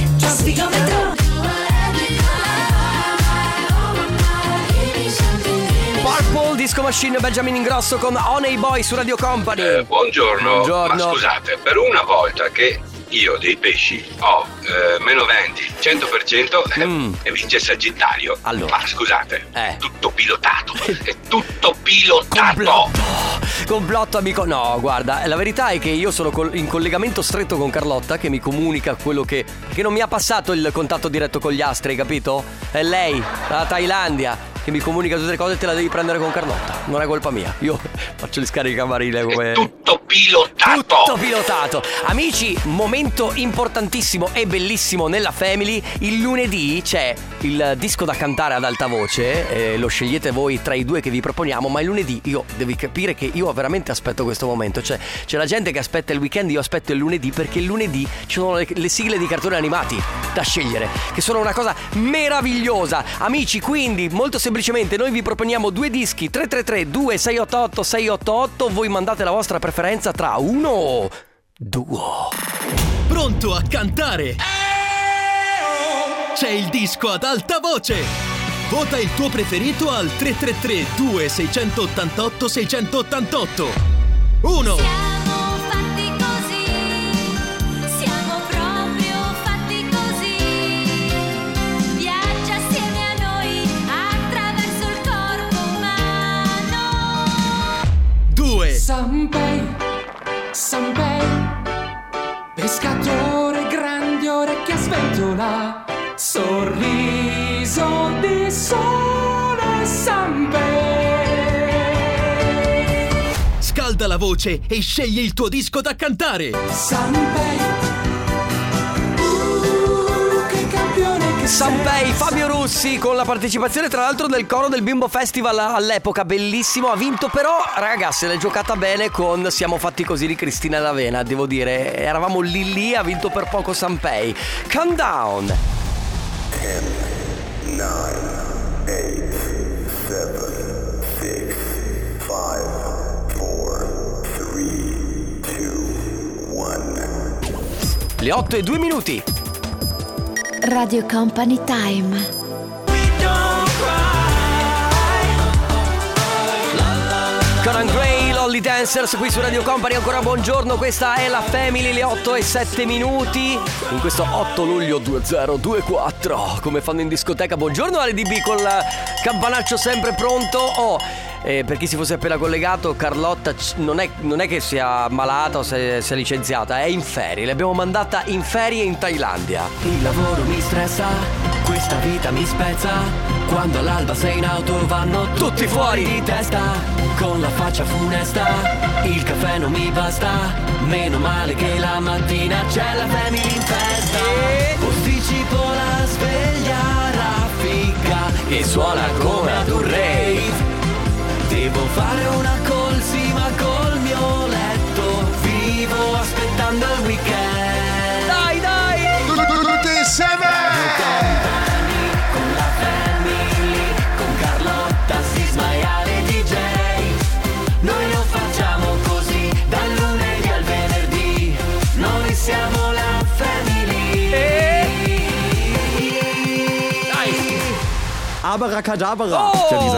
Purple, Disco Machine, Benjamin Ingrosso con Honey Boy su Radio Company. Buongiorno. Ma scusate, per una volta che io dei pesci ho -20, 100% e vince Sagittario. Allora. Ma scusate, tutto pilotato. È tutto pilotato. Complotto, amico. No, guarda, la verità è che io sono in collegamento stretto con Carlotta, che mi comunica quello che non mi ha passato il contatto diretto con gli astri, capito? È lei, dalla Thailandia, che mi comunica tutte le cose, te la devi prendere con Carlotta. Non è colpa mia. Io faccio le scariche camarile come... Tutto pilotato. Tutto pilotato. Amici, momento importantissimo e bellissimo nella Family. Il lunedì c'è il disco da cantare ad alta voce, lo scegliete voi tra i due che vi proponiamo, ma il lunedì devi capire che io veramente aspetto questo momento. Cioè, c'è la gente che aspetta il weekend, io aspetto il lunedì, perché il lunedì ci sono le sigle di cartoni animati da scegliere, che sono una cosa meravigliosa. Amici, quindi molto semplicemente noi vi proponiamo due dischi, 333 2688 688. Voi mandate la vostra preferenza tra uno o duo. Pronto a cantare? C'è il disco ad alta voce. Vota il tuo preferito al 333 2688 688. 1. Siamo fatti così, siamo proprio fatti così. Viaggia assieme a noi attraverso il corpo umano. 2. Sanpei, pescatore grande orecchie a sventola, sorriso di sole Sanpei. Scalda la voce e scegli il tuo disco da cantare. Sanpei, che campione che Sanpei, Fabio Russi, con la partecipazione tra l'altro del coro del Bimbo Festival all'epoca, bellissimo. Ha vinto però, ragazzi, se l'è giocata bene con Siamo fatti così di Cristina D'Avena, devo dire, eravamo lì, ha vinto per poco Sanpei. Countdown. 10, 9, 8, 7, 6, 5, 4, 3, 2, 1. Le 8:02. Radio Company Time. Conan Gray, Lolly Dancers qui su Radio Company. Ancora buongiorno, questa è la Family, le 8:07 in questo 8 luglio 2024, come fanno in discoteca. Buongiorno LDB con il campanaccio sempre pronto. per chi si fosse appena collegato, Carlotta non è che sia malata o sia licenziata, è in ferie. L'abbiamo mandata in ferie in Thailandia. Il lavoro mi stressa, questa vita mi spezza. Quando all'alba sei in auto vanno tutti fuori di testa. Con la faccia funesta, il caffè non mi basta. Meno male che la mattina c'è la family in festa. Posticipo la sveglia raffica che suona come ad un rave. Devo fare una colsima col mio letto. Vivo aspettando il weekend. Dai, dai! Tutti insieme! Con la family, con Carlotta, Sisma e Ale DJ. Noi lo facciamo così, dal lunedì al venerdì. Noi siamo la family. Dai! Abracadabra!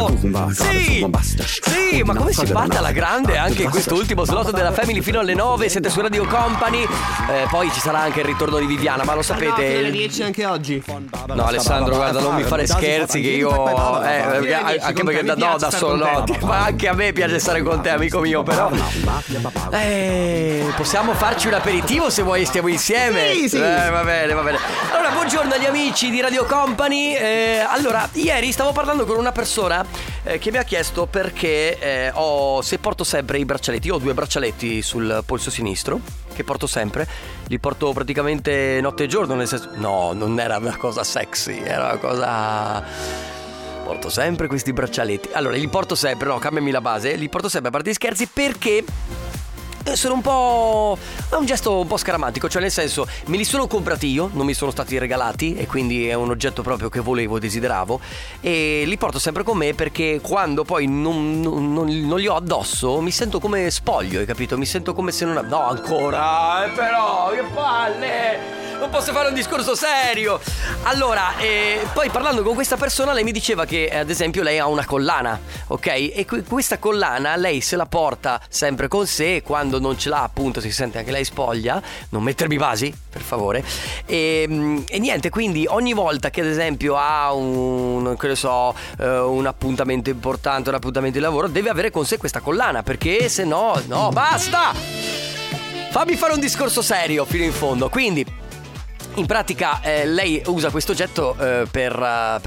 Sì, ma come si batte alla grande anche in questo ultimo slot della Family fino alle 9. Siete su Radio Company. Poi ci sarà anche il ritorno di Viviana, ma lo sapete. alle 10 anche oggi. No, Alessandro, guarda, non mi fare scherzi che io anche perché da solo no, ma anche a me piace stare con te, amico mio, però possiamo farci un aperitivo se vuoi, stiamo insieme. Sì. Va bene. Allora, buongiorno agli amici di Radio Company. Allora, ieri stavo parlando con una persona che mi ha chiesto perché se porto sempre i braccialetti. Io ho 2 braccialetti sul polso sinistro che porto sempre, li porto praticamente notte e giorno, nel senso, no, non era una cosa sexy, era una cosa... Porto sempre questi braccialetti. Allora, li porto sempre, no, cambiami la base, li porto sempre, a parte gli scherzi, perché sono un po'... è un gesto un po' scaramantico, cioè nel senso, me li sono comprati io, non mi sono stati regalati, e quindi è un oggetto proprio che volevo, desideravo, e li porto sempre con me perché quando poi non li ho addosso mi sento come spoglio, hai capito? Mi sento come se non... No, ancora, però, che palle! Non posso fare un discorso serio. Allora, poi parlando con questa persona, lei mi diceva che ad esempio lei ha una collana, ok? E questa collana lei se la porta sempre con sé. Quando non ce l'ha, appunto, si sente anche lei spoglia. Non mettermi basi, per favore. E niente, quindi ogni volta che ad esempio ha un appuntamento importante, un appuntamento di lavoro, deve avere con sé questa collana, perché se no, basta! Fammi fare un discorso serio fino in fondo. Quindi in pratica lei usa questo oggetto per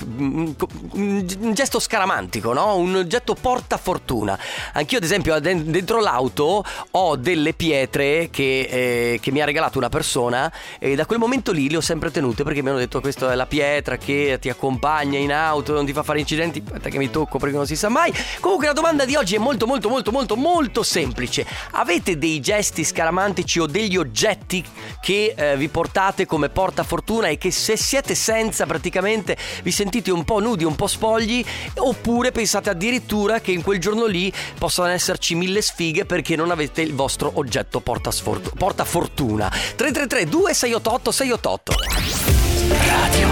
un gesto scaramantico, no? Un oggetto portafortuna. Anch'io ad esempio dentro l'auto ho delle pietre che mi ha regalato una persona, e da quel momento lì le ho sempre tenute, perché mi hanno detto: questa è la pietra che ti accompagna in auto, non ti fa fare incidenti. Aspetta che mi tocco perché non si sa mai. Comunque la domanda di oggi è molto semplice. Avete dei gesti scaramantici o degli oggetti che vi portate come portafortuna e che se siete senza praticamente vi sentite un po' nudi, un po' spogli, oppure pensate addirittura che in quel giorno lì possano esserci 1000 sfighe perché non avete il vostro oggetto portafortuna? 333-2688-688. Radio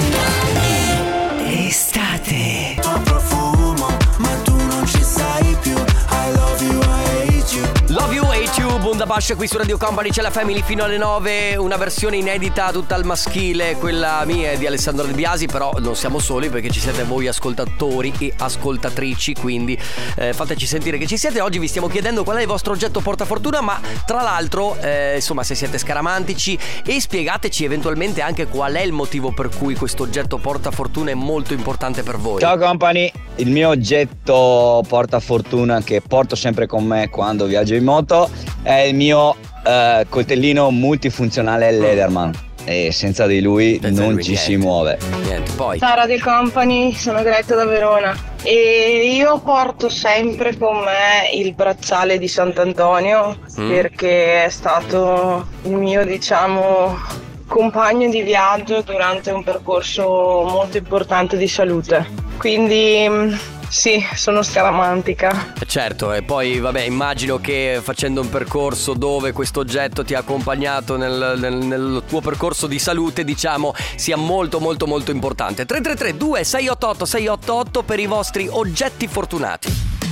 Company. Estate. Profumo, ma tu non ci sei più. I love you, I hate you. Love You, Hate You, Bundabash qui su Radio Company. C'è la Family fino alle 9. Una versione inedita tutta al maschile, quella mia e di Alessandro De Biasi. Però non siamo soli, perché ci siete voi ascoltatori e ascoltatrici, quindi fateci sentire che ci siete. Oggi vi stiamo chiedendo qual è il vostro oggetto portafortuna, ma tra l'altro insomma, se siete scaramantici, e spiegateci eventualmente anche qual è il motivo per cui questo oggetto portafortuna è molto importante per voi. Ciao Company, il mio oggetto portafortuna che porto sempre con me quando viaggio in moto è il mio coltellino multifunzionale Lederman, e senza di lui non ci si muove. Niente, poi. Ciao Radio Company, sono Greta da Verona e io porto sempre con me il bracciale di Sant'Antonio perché è stato il mio, diciamo, compagno di viaggio durante un percorso molto importante di salute. Quindi sì, sono scaramantica. Certo, e poi vabbè, immagino che facendo un percorso dove questo oggetto ti ha accompagnato nel tuo percorso di salute, diciamo, sia molto importante. 333-2688-688 per i vostri oggetti fortunati.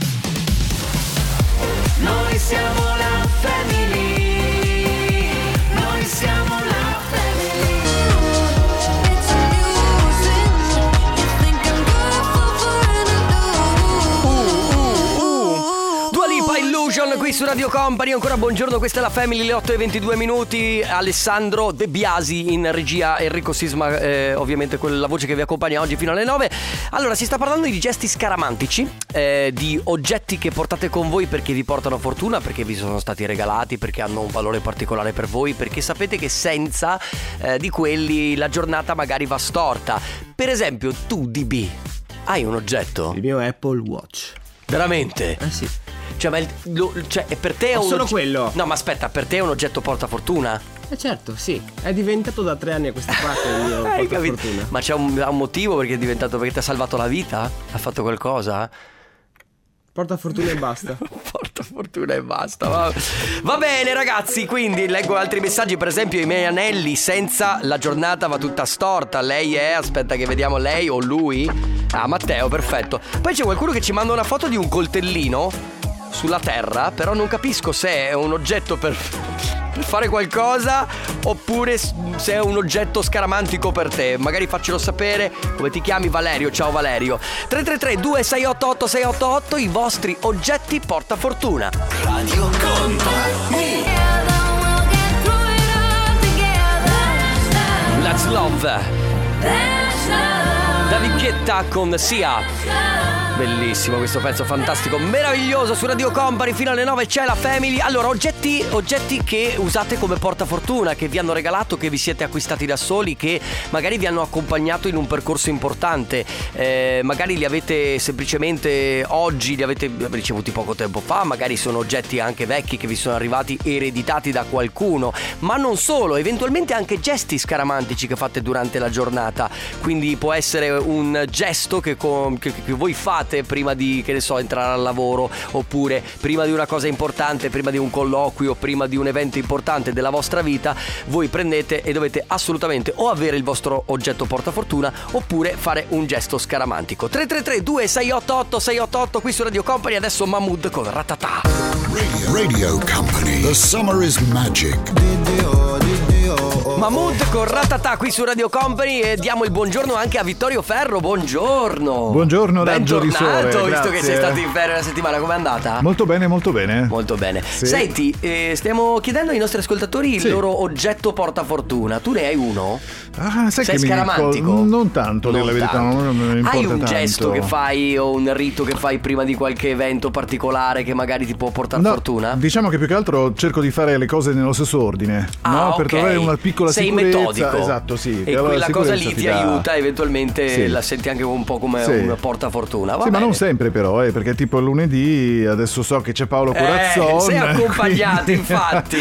Noi siamo la family. Noi siamo la family. su Radio Company, ancora buongiorno, questa è la Family, le 8:22. Alessandro De Biasi in regia, Enrico Sisma, ovviamente la voce che vi accompagna oggi fino alle 9. Allora, si sta parlando di gesti scaramantici, di oggetti che portate con voi perché vi portano fortuna, perché vi sono stati regalati, perché hanno un valore particolare per voi, perché sapete che senza di quelli la giornata magari va storta. Per esempio, tu DB, hai un oggetto? Il mio Apple Watch. Veramente? Sì. Cioè, per te è un solo quello. No, ma aspetta, per te è un oggetto portafortuna? Certo, sì. È diventato da 3 anni a questa parte il mio portafortuna. Ma c'è un motivo perché è diventato, perché ti ha salvato la vita? Ha fatto qualcosa? Portafortuna e basta. Portafortuna e basta. Va bene ragazzi, quindi leggo altri messaggi. Per esempio, i miei anelli, senza la giornata va tutta storta. Lei è, aspetta che vediamo, lei o lui? Ah, Matteo, perfetto. Poi c'è qualcuno che ci manda una foto di un coltellino sulla terra, però non capisco se è un oggetto per fare qualcosa oppure se è un oggetto scaramantico per te. Magari faccelo sapere. Come ti chiami? Valerio. Ciao Valerio. 333-2688-688, i vostri oggetti portafortuna. Radio Company. Let's Love, David Guetta con Sia. Bellissimo questo pezzo, fantastico, meraviglioso. Su Radio Company fino alle 9 c'è la Family. Allora, oggetti che usate come portafortuna, che vi hanno regalato, che vi siete acquistati da soli, che magari vi hanno accompagnato in un percorso importante, magari li avete semplicemente oggi, li avete ricevuti poco tempo fa, magari sono oggetti anche vecchi che vi sono arrivati ereditati da qualcuno, ma non solo, eventualmente anche gesti scaramantici che fate durante la giornata. Quindi può essere un gesto che voi fate prima di, che ne so, entrare al lavoro, oppure prima di una cosa importante, prima di un colloquio, prima di un evento importante della vostra vita. Voi prendete e dovete assolutamente o avere il vostro oggetto portafortuna oppure fare un gesto scaramantico. 333-2688-688 qui su Radio Company. Adesso Mahmood con Ratata. Radio Company, the summer is magic. Mahmood con Ratata qui su Radio Company, e diamo il buongiorno anche a Vittorio Ferro. Buongiorno. Buongiorno, raggio di sole. Bentornato, visto grazie. che sei stato in ferie una settimana, com'è andata? Molto bene, molto bene. Molto bene. Sì. Senti, stiamo chiedendo ai nostri ascoltatori il loro oggetto portafortuna. Tu ne hai uno? Ah, sai sei che scaramantico? Non tanto, non la verità, tanto. non mi importa hai un tanto. gesto che fai o un rito che fai prima di qualche evento particolare che magari ti può portare fortuna? Diciamo che più che altro cerco di fare le cose nello stesso ordine, no? Per trovare una piccola sei sicurezza. Metodico. Esatto, sì. E quella cosa lì ti aiuta, eventualmente sì. La senti anche un po' come un portafortuna. Sì, ma non sempre però, perché tipo lunedì adesso so che c'è Paolo Corazzon. Sei accompagnato, infatti.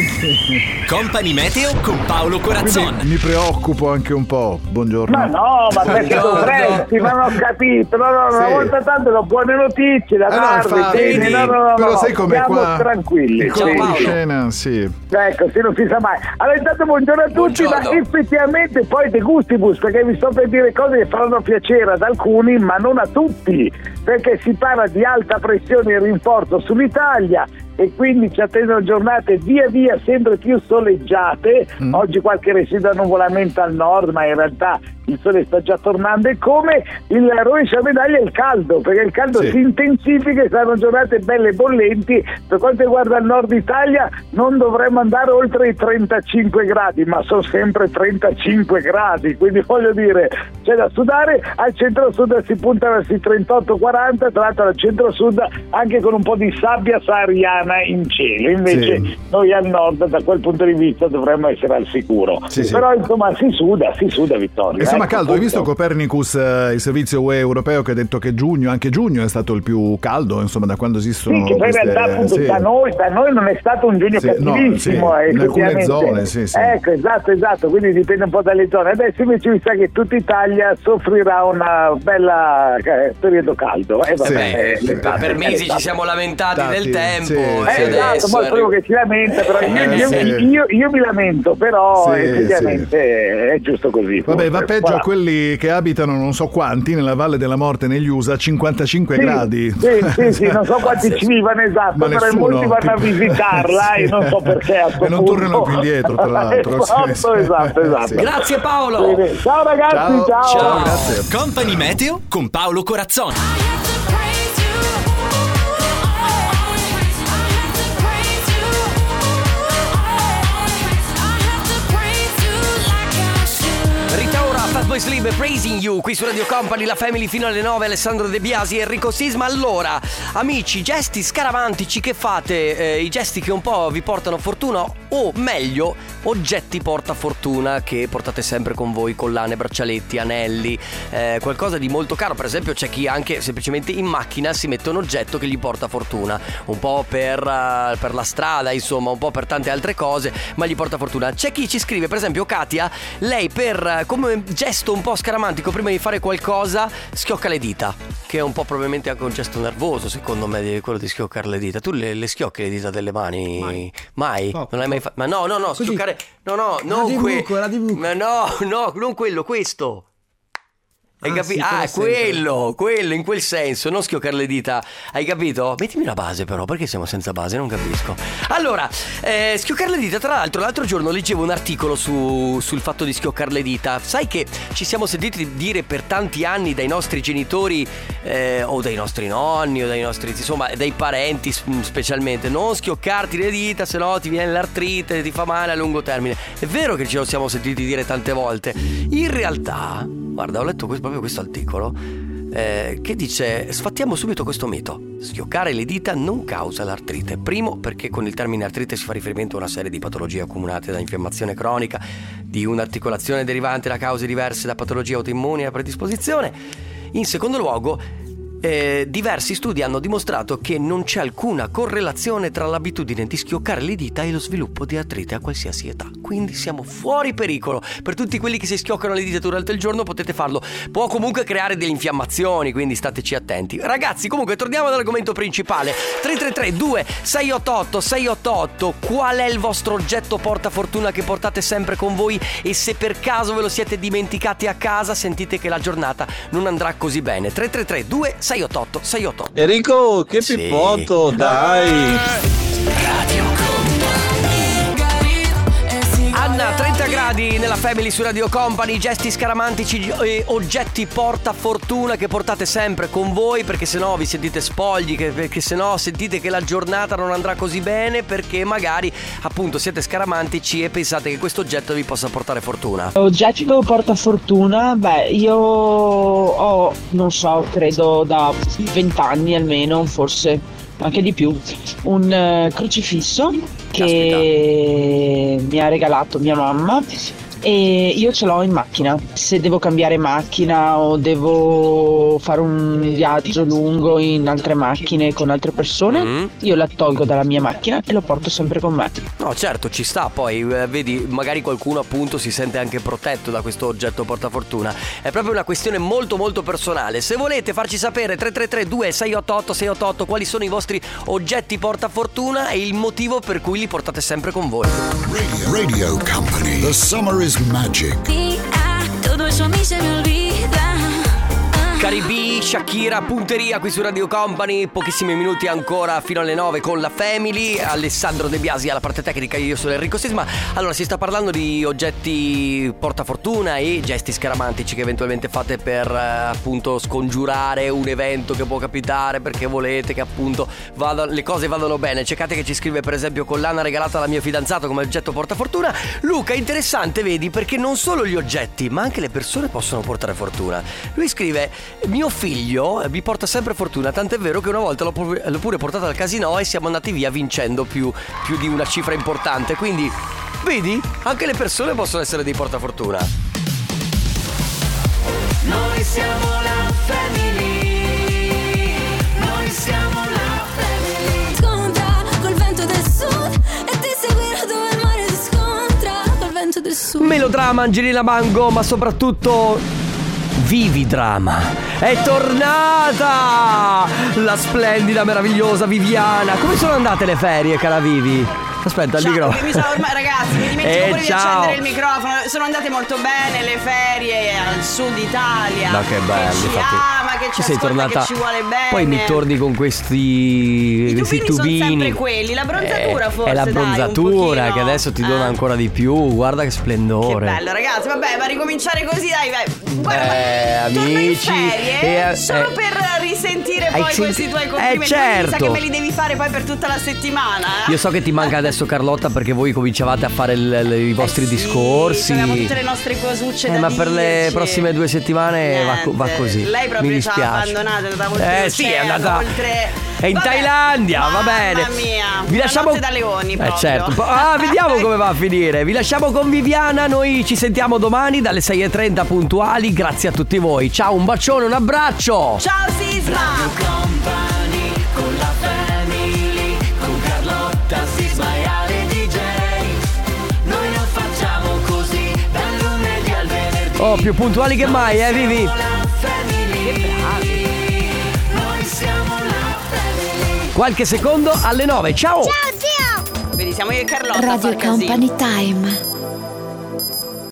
Company Meteo con Paolo Corazzon. Mi preoccupo anche un po'. Buongiorno. Ma no, ma perché dovresti? Ma non ho capito. No, una volta tanto le buone notizie da darvi. Però sai com'è qua? Tranquilli. Ciao scena, sì. Ecco, se non si sa mai. Allora intanto buongiorno a tutti, ma effettivamente poi de gustibus, perché vi sto per dire cose che faranno piacere ad alcuni, ma non a tutti, perché si parla di alta pressione e rinforzo sull'Italia e quindi ci attendono giornate via via sempre più soleggiate. Oggi qualche residua nuvolamento al nord, ma in realtà il sole sta già tornando, e come il rovescio a medaglia è il caldo, perché il caldo si intensifica e saranno giornate belle bollenti. Per quanto riguarda il nord Italia non dovremmo andare oltre i 35 gradi, ma sono sempre 35 gradi, quindi voglio dire c'è da sudare. Al centro-sud si punta verso i 38-40, tra l'altro al centro-sud anche con un po' di sabbia sahariana in cielo, invece noi al nord da quel punto di vista dovremmo essere al sicuro. Però insomma si suda Vittorio. Insomma caldo, hai visto Copernicus, il servizio UE europeo, che ha detto che anche giugno è stato il più caldo, insomma, da quando esistono che poi in realtà appunto da noi non è stato un giugno cattivissimo, in alcune zone ecco, esatto, quindi dipende un po' dalle zone. Adesso invece mi sa che tutta Italia soffrirà una bella periodo caldo. Per mesi ci siamo lamentati del tempo, esatto, poi quello che si lamenta, però io mi lamento, però effettivamente è giusto così. Vabbè, va peggio a quelli che abitano non so quanti nella Valle della Morte negli USA, 55 gradi. Sì, non so quanti ci vivano, esatto, ma però molti vanno a visitarla e non so perché a sto e non tornano più indietro, tra l'altro. Esatto. Grazie Paolo. Ciao ragazzi, ciao. Grazie. Company Meteo con Paolo Corazzon. Fatboy Slim, Praising You, qui su Radio Company, la Family fino alle 9, Alessandro De Biasi e Enrico Sisma. Allora, amici, gesti scaramantici che fate, i gesti che un po' vi portano fortuna, o meglio, oggetti portafortuna che portate sempre con voi, collane, braccialetti, anelli, qualcosa di molto caro. Per esempio c'è chi anche semplicemente in macchina si mette un oggetto che gli porta fortuna, un po' per la strada, insomma, un po' per tante altre cose, ma gli porta fortuna. C'è chi ci scrive, per esempio Katia, lei per come gesto un po' scaramantico prima di fare qualcosa schiocca le dita, che è un po' probabilmente anche un gesto nervoso, secondo me, di quello di schioccare le dita. Tu le schiocchi le dita delle mani? Mai? Non l'hai mai fatto? Ma no, così. Schioccare. No, non quello. No, non quello, questo. Hai capito? Quello, in quel senso, non schioccare le dita. Hai capito? Mettimi una base però, perché siamo senza base? Non capisco. Allora, schioccare le dita, tra l'altro l'altro giorno leggevo un articolo sul fatto di schioccare le dita. Sai che ci siamo sentiti dire per tanti anni dai nostri genitori o dai nostri nonni o dai nostri, insomma, dai parenti specialmente, non schioccarti le dita, se no ti viene l'artrite, ti fa male a lungo termine. È vero che ce lo siamo sentiti dire tante volte. In realtà, guarda, ho letto proprio questo articolo che dice: sfattiamo subito questo mito. Schioccare le dita non causa l'artrite. Primo, perché con il termine artrite si fa riferimento a una serie di patologie accumulate da infiammazione cronica di un'articolazione derivante da cause diverse da patologie autoimmuni a predisposizione. In secondo luogo, diversi studi hanno dimostrato che non c'è alcuna correlazione tra l'abitudine di schioccare le dita e lo sviluppo di artrite a qualsiasi età. Quindi siamo fuori pericolo. Per tutti quelli che si schioccano le dita durante il giorno potete farlo. Può comunque creare delle infiammazioni, quindi stateci attenti. Ragazzi, comunque torniamo all'argomento principale. 333-2688-688. Qual è il vostro oggetto portafortuna che portate sempre con voi? E se per caso ve lo siete dimenticati a casa, sentite che la giornata non andrà così bene. 333-2688-688. Enrico, che pippotto, dai! Radio Anna, 30 gradi nella Family su Radio Company. Gesti scaramantici e oggetti portafortuna che portate sempre con voi, perché sennò vi sentite spogli, perché sennò sentite che la giornata non andrà così bene, perché magari appunto siete scaramantici e pensate che questo oggetto vi possa portare fortuna. Oggetto portafortuna? Beh, io ho, non so, credo da 20 anni almeno, forse anche di più, un crocifisso che mi ha regalato mia mamma e io ce l'ho in macchina. Se devo cambiare macchina o devo fare un viaggio lungo in altre macchine con altre persone, io la tolgo dalla mia macchina e lo porto sempre con me. No, certo, ci sta. Poi vedi, magari qualcuno appunto si sente anche protetto da questo oggetto portafortuna. È proprio una questione molto molto personale. Se volete farci sapere 333-2688-688 quali sono i vostri oggetti portafortuna e il motivo per cui li portate sempre con voi. Radio Company. The summer is magic. Todo eso a mí se me olvida. Caribì, Shakira, punteria qui su Radio Company. Pochissimi minuti ancora fino alle 9 con la Family. Alessandro De Biasi alla parte tecnica, io sono Enrico Sisma. Allora, si sta parlando di oggetti portafortuna e gesti scaramantici che eventualmente fate per appunto scongiurare un evento che può capitare, perché volete che appunto le cose vadano bene. Cercate che ci scrive per esempio collana regalata dal mio fidanzato come oggetto portafortuna. Luca, interessante, vedi, perché non solo gli oggetti ma anche le persone possono portare fortuna. Lui scrive: mio figlio mi porta sempre fortuna, tant'è vero che una volta l'ho pure portato al casino e siamo andati via vincendo più di una cifra importante. Quindi, vedi, anche le persone possono essere dei portafortuna. Noi siamo la Family. Noi siamo la Family. Scontra col vento del sud e ti seguirò dove il mare si scontra col vento del sud. Melodrama, Angelina Mango, ma soprattutto Vivi Drama. È tornata la splendida, meravigliosa Viviana. Come sono andate le ferie, cara Vivi? Aspetta, il microfono. Ormai, ragazzi, mi dimentico pure di accendere il microfono. Sono andate molto bene le ferie al sud Italia. Ma che bello, che ci ama, che ci sei ascolta, tornata. che ci vuole bene. Poi mi torni con questi I tubini sono tubini. sempre quelli, la bronzatura forse. È la dai, bronzatura un che adesso ti dona ancora di più. Guarda che splendore. Che bello, ragazzi, vabbè, ma ricominciare così, dai, guarda, torno in amici. ferie solo per risentire poi questi tuoi complimenti. certo. Mi sa che me li devi fare poi per tutta la settimana. Io so che ti manca adesso Carlotta, perché voi cominciavate a fare i vostri discorsi. Abbiamo tutte le nostre cosucce da ma per le dirci. prossime 2 settimane va così. Lei Mi proprio ci ha dispiace. abbandonato, è andata oltre Sì, è l'oceano, andata. oltre... È in Thailandia, va bene. Mamma mia, Vi lasciamo. notte da leoni proprio. Certo. Vediamo come va a finire. Vi lasciamo con Viviana. Noi ci sentiamo domani dalle 6:30 puntuali. Grazie a tutti voi. Ciao, un bacione, un abbraccio. Ciao Sisma. Company con la family, con Carlotta, Sisma e Ale DJ. Noi lo facciamo così dal lunedì al venerdì. Oh, più puntuali che mai, Vivi. Noi siamo la family. Qualche secondo alle 9. Ciao. Vedi, siamo io e Carlotta. Radio porca sì. Company Time.